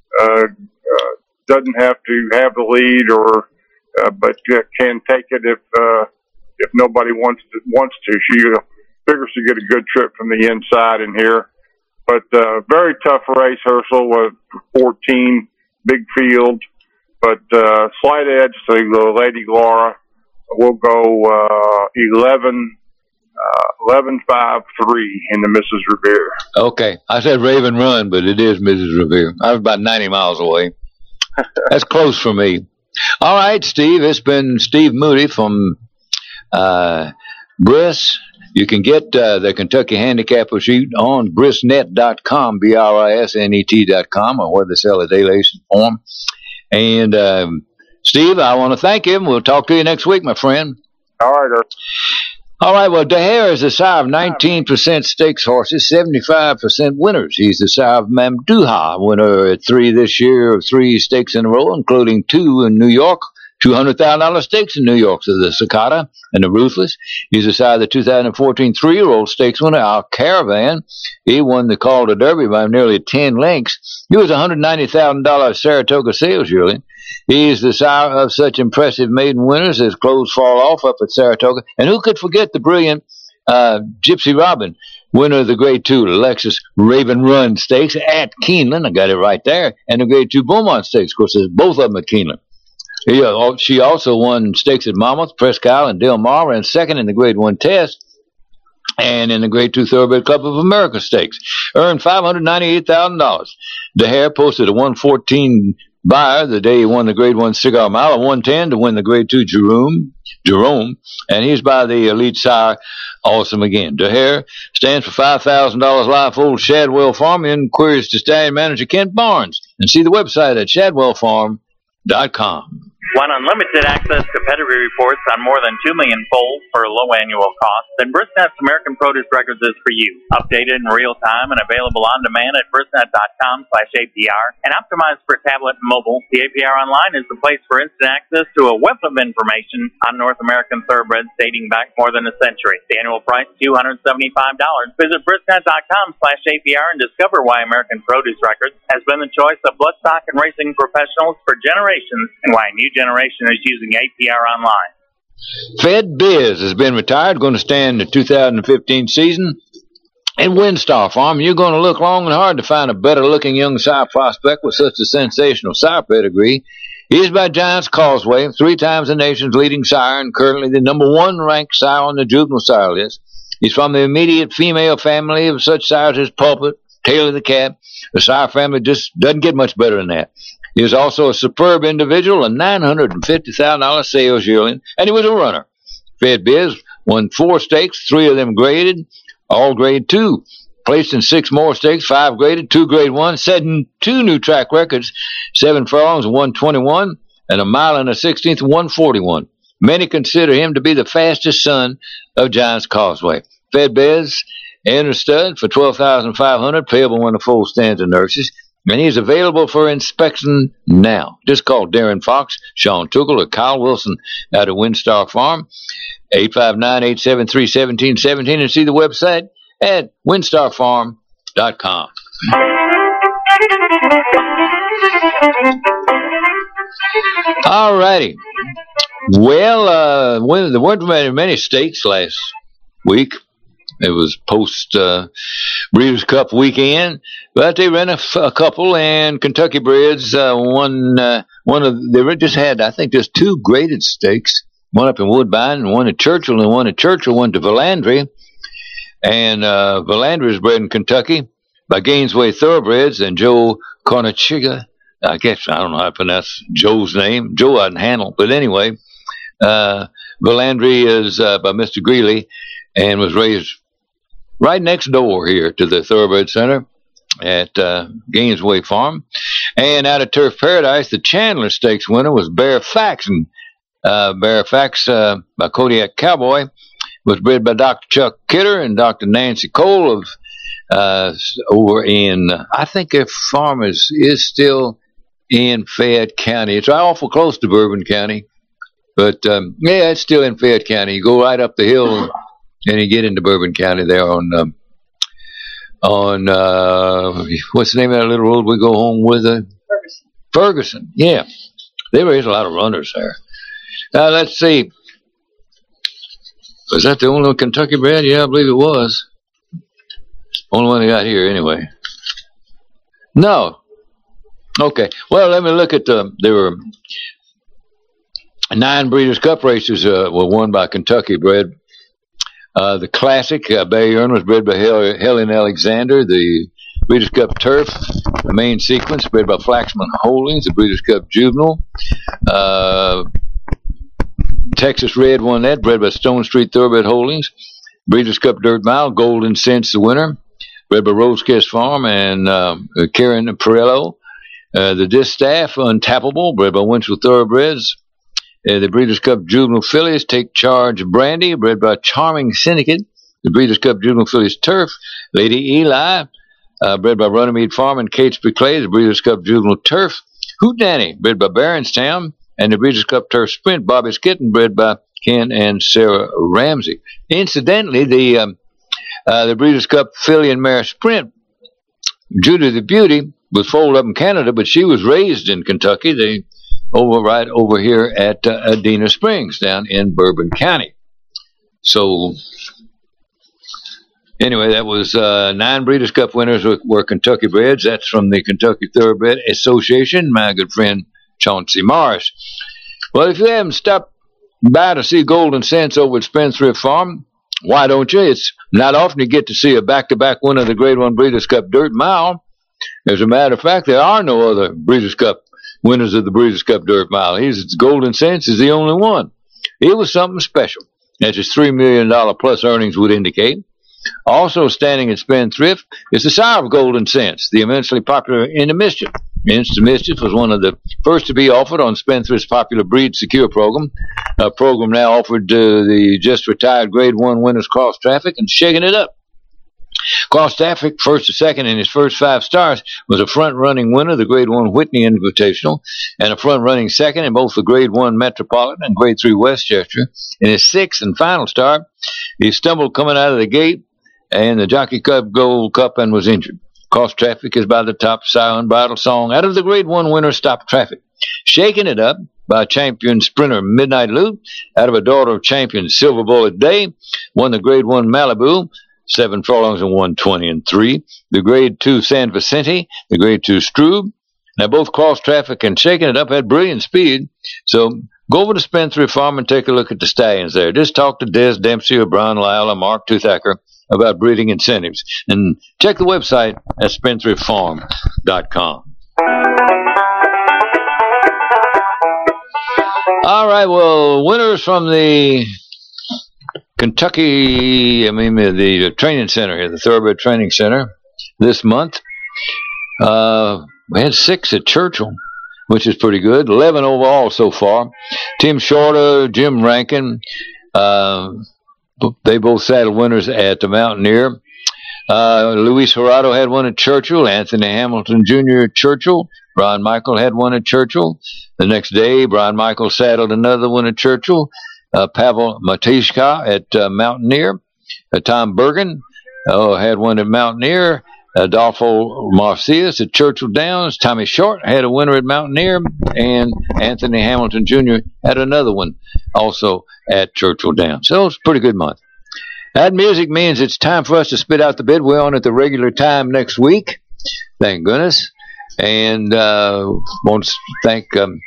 have the lead, but can take it if nobody wants to. She figures to get a good trip from the inside in here. But very tough race, Herschel, with 14, big field. But slight edge to Lady Laura we'll go 11-5-3 in the Mrs. Revere. Okay. I said Raven Run, but it is Mrs. Revere. I was about 90 miles away. That's close for me. All right, Steve. It's been Steve Moody from Briss. You can get the Kentucky Handicapper Sheet on brissnet.com, BRISNET.com, or where they sell a dilation form. And Steve, I want to thank you. We'll talk to you next week, my friend. All right, Earl. All right, well, Daher is the sire of 19% stakes horses, 75% winners. He's the sire of Mamduha, winner at 3 this year of 3 stakes in a row, including 2 in New York, $200,000 stakes in New York, so the Cicada and the Ruthless. He's the sire of the 2014 3-year-old stakes winner, Our Caravan. He won the Calder Derby by nearly 10 lengths. He was $190,000 Saratoga sales yearling. He is the sire of such impressive maiden winners as Clothes Fall Off up at Saratoga. And who could forget the brilliant Gypsy Robin, winner of the Grade 2 Lexus Raven Run Stakes at Keeneland. I got it right there. And the Grade 2 Beaumont Stakes. Of course, there's both of them at Keeneland. She also won stakes at Monmouth, Presque Isle, and Del Mar, ran second in the Grade 1 test and in the Grade 2 Thoroughbred Club of America Stakes. Earned $598,000. Daher posted a 114 buyer the day he won the Grade 1 Cigar Mile, a 110 to win the Grade 2 Jerome, and he's by the elite sire, Awesome Again. Daher stands for $5,000 live old Shadwell Farm. Inquiries to stallion manager Kent Barnes, and see the website at shadwellfarm.com. Want unlimited access to pedigree reports on more than 2 million foals for a low annual cost? Then Brissnet's American Produce Records is for you. Updated in real time and available on demand at brissnet.com/APR and optimized for tablet and mobile. The APR Online is the place for instant access to a wealth of information on North American thoroughbreds dating back more than a century. The annual price is $275. Visit brissnet.com/APR and discover why American Produce Records has been the choice of bloodstock and racing professionals for generations and why a new generation is using APR Online. Fed Biz has been retired, going to stand the 2015 season. And Windstar Farm, you're going to look long and hard to find a better-looking young sire prospect with such a sensational sire pedigree. He is by Giants Causeway, 3 times the nation's leading sire and currently the number 1 ranked sire on the juvenile sire list. He's from the immediate female family of such sires as Pulpit, Taylor the Cat. The sire family just doesn't get much better than that. He was also a superb individual, a $950,000 sales yearling, and he was a runner. Fed Biz won 4 stakes, 3 of them graded, all Grade 2. Placed in 6 more stakes, 5 graded, 2 Grade 1, setting 2 new track records, 7 furlongs, 121, and a mile and a 16th, 141. Many consider him to be the fastest son of Giants Causeway. Fed Biz and a stud for $12,500, payable when the foal stands and nurses. And he's available for inspection now. Just call Darren Fox, Sean Tuchel, or Kyle Wilson out of Windstar Farm, 859-873-1717, and see the website at windstarfarm.com. All righty. Well, there weren't many states last week. It was post Breeders' Cup weekend, but they ran a couple, and Kentucky Breds won one of. They just had, I think, just 2 graded stakes. One up in Woodbine, and one at Churchill, and one at Churchill went to Valandry, and Valandry is bred in Kentucky by Gainesway Thoroughbreds and Joe Cornichiga. I guess I don't know how to pronounce Joe's name. Joe I can handle, but anyway, Valandry is by Mr. Greeley, and was raised right next door here to the Thoroughbred Center at Gainesway Farm. And out of Turf Paradise, the Chandler Stakes winner was Bear Fax. And Bear Fax by Kodiak Cowboy was bred by Dr. Chuck Kidder and Dr. Nancy Cole of over in, I think their farm is still in Fayette County. It's awful close to Bourbon County. But, yeah, it's still in Fayette County. You go right up the hill and you get into Bourbon County there on what's the name of that little road we go home with? Ferguson. Yeah. They raise a lot of runners there. Now, let's see. Was that the only Kentucky bred? Yeah, I believe it was. Only one they got here, anyway. No. Okay. Well, let me look at 9 Breeders' Cup races were won by Kentucky bred. The Classic Bayern was bred by Helen Alexander. The Breeders' Cup Turf, the main sequence, bred by Flaxman Holdings. The Breeders' Cup Juvenile. Texas Red won that, bred by Stone Street Thoroughbred Holdings. Breeders' Cup Dirt Mile, Golden Sense, the winner, bred by Rosecrest Farm and Karen Perillo. The Distaff, Untappable, bred by Winchell Thoroughbreds. The Breeders' Cup Juvenile Fillies, Take Charge Brandy, bred by Charming Syndicate. The Breeders' Cup Juvenile Fillies Turf, Lady Eli, bred by Runnymede Farm and Catesby Clay. The Breeders' Cup Juvenile Turf, Hootenanny, bred by Barronstown. And the Breeders' Cup Turf Sprint, Bobby's Kitten, bred by Ken and Sarah Ramsey. Incidentally, the Breeders' Cup Filly and Mare Sprint, Judy the Beauty, was foaled up in Canada, but she was raised in Kentucky. Right over here at Adena Springs down in Bourbon County. So, anyway, that was 9 Breeders' Cup winners were Kentucky breds. That's from the Kentucky Thoroughbred Association, my good friend Chauncey Morris. Well, if you haven't stopped by to see Golden Sense over at Spendthrift Farm, why don't you? It's not often you get to see a back-to-back winner of the Grade 1 Breeders' Cup Dirt Mile. As a matter of fact, there are no other Breeders' Cup winners of the Breeders' Cup Dirt Mile. Golden Sense is the only one. It was something special, as his $3 million plus earnings would indicate. Also standing at Spendthrift is the sire of Golden Sense, the immensely popular Into Mischief. Into Mischief was one of the first to be offered on Spendthrift's popular Breed Secure program, a program now offered to the just retired Grade 1 winners Cross Traffic and shaking it up. Cross Traffic, first to second in his first 5 starts, was a front-running winner of the Grade 1 Whitney Invitational and a front-running second in both the Grade 1 Metropolitan and Grade 3 Westchester. In his 6th and final start, he stumbled coming out of the gate and the Jockey Club Gold Cup and was injured. Cross Traffic is by the top silent bridle song out of the Grade 1 winner Stop Traffic. Shaking it up by champion sprinter Midnight Loop out of a daughter of champion Silver Bullet Day, won the Grade 1 Malibu, 7 furlongs and 120-3. The Grade 2 San Vicente, the Grade 2 Strube. Now both Cross Traffic and Shaking It Up had brilliant speed. So go over to Spendthrift Farm and take a look at the stallions there. Just talk to Des Dempsey or Brian Lyle or Mark Toothacker about breeding incentives. And check the website at SpendthriftFarm.com. All right, well, winners from the the training center here, the Thoroughbred Training Center, this month. We had 6 at Churchill, which is pretty good. 11 overall so far. Tim Shorter, Jim Rankin, they both saddled winners at the Mountaineer. Luis Jurado had one at Churchill. Anthony Hamilton Jr. at Churchill. Brian Michael had one at Churchill. The next day, Brian Michael saddled another one at Churchill. Pavel Matejka at Mountaineer. Tom Bergen had one at Mountaineer. Adolfo Marcias at Churchill Downs. Tommy Short had a winner at Mountaineer. And Anthony Hamilton Jr. had another one also at Churchill Downs. So it's a pretty good month. That music means it's time for us to spit out the bid. We're on at the regular time next week. Thank goodness. And want to thank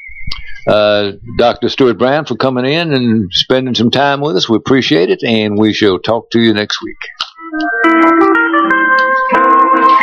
Dr. Stuart Brown for coming in and spending some time with us. We appreciate it, and we shall talk to you next week.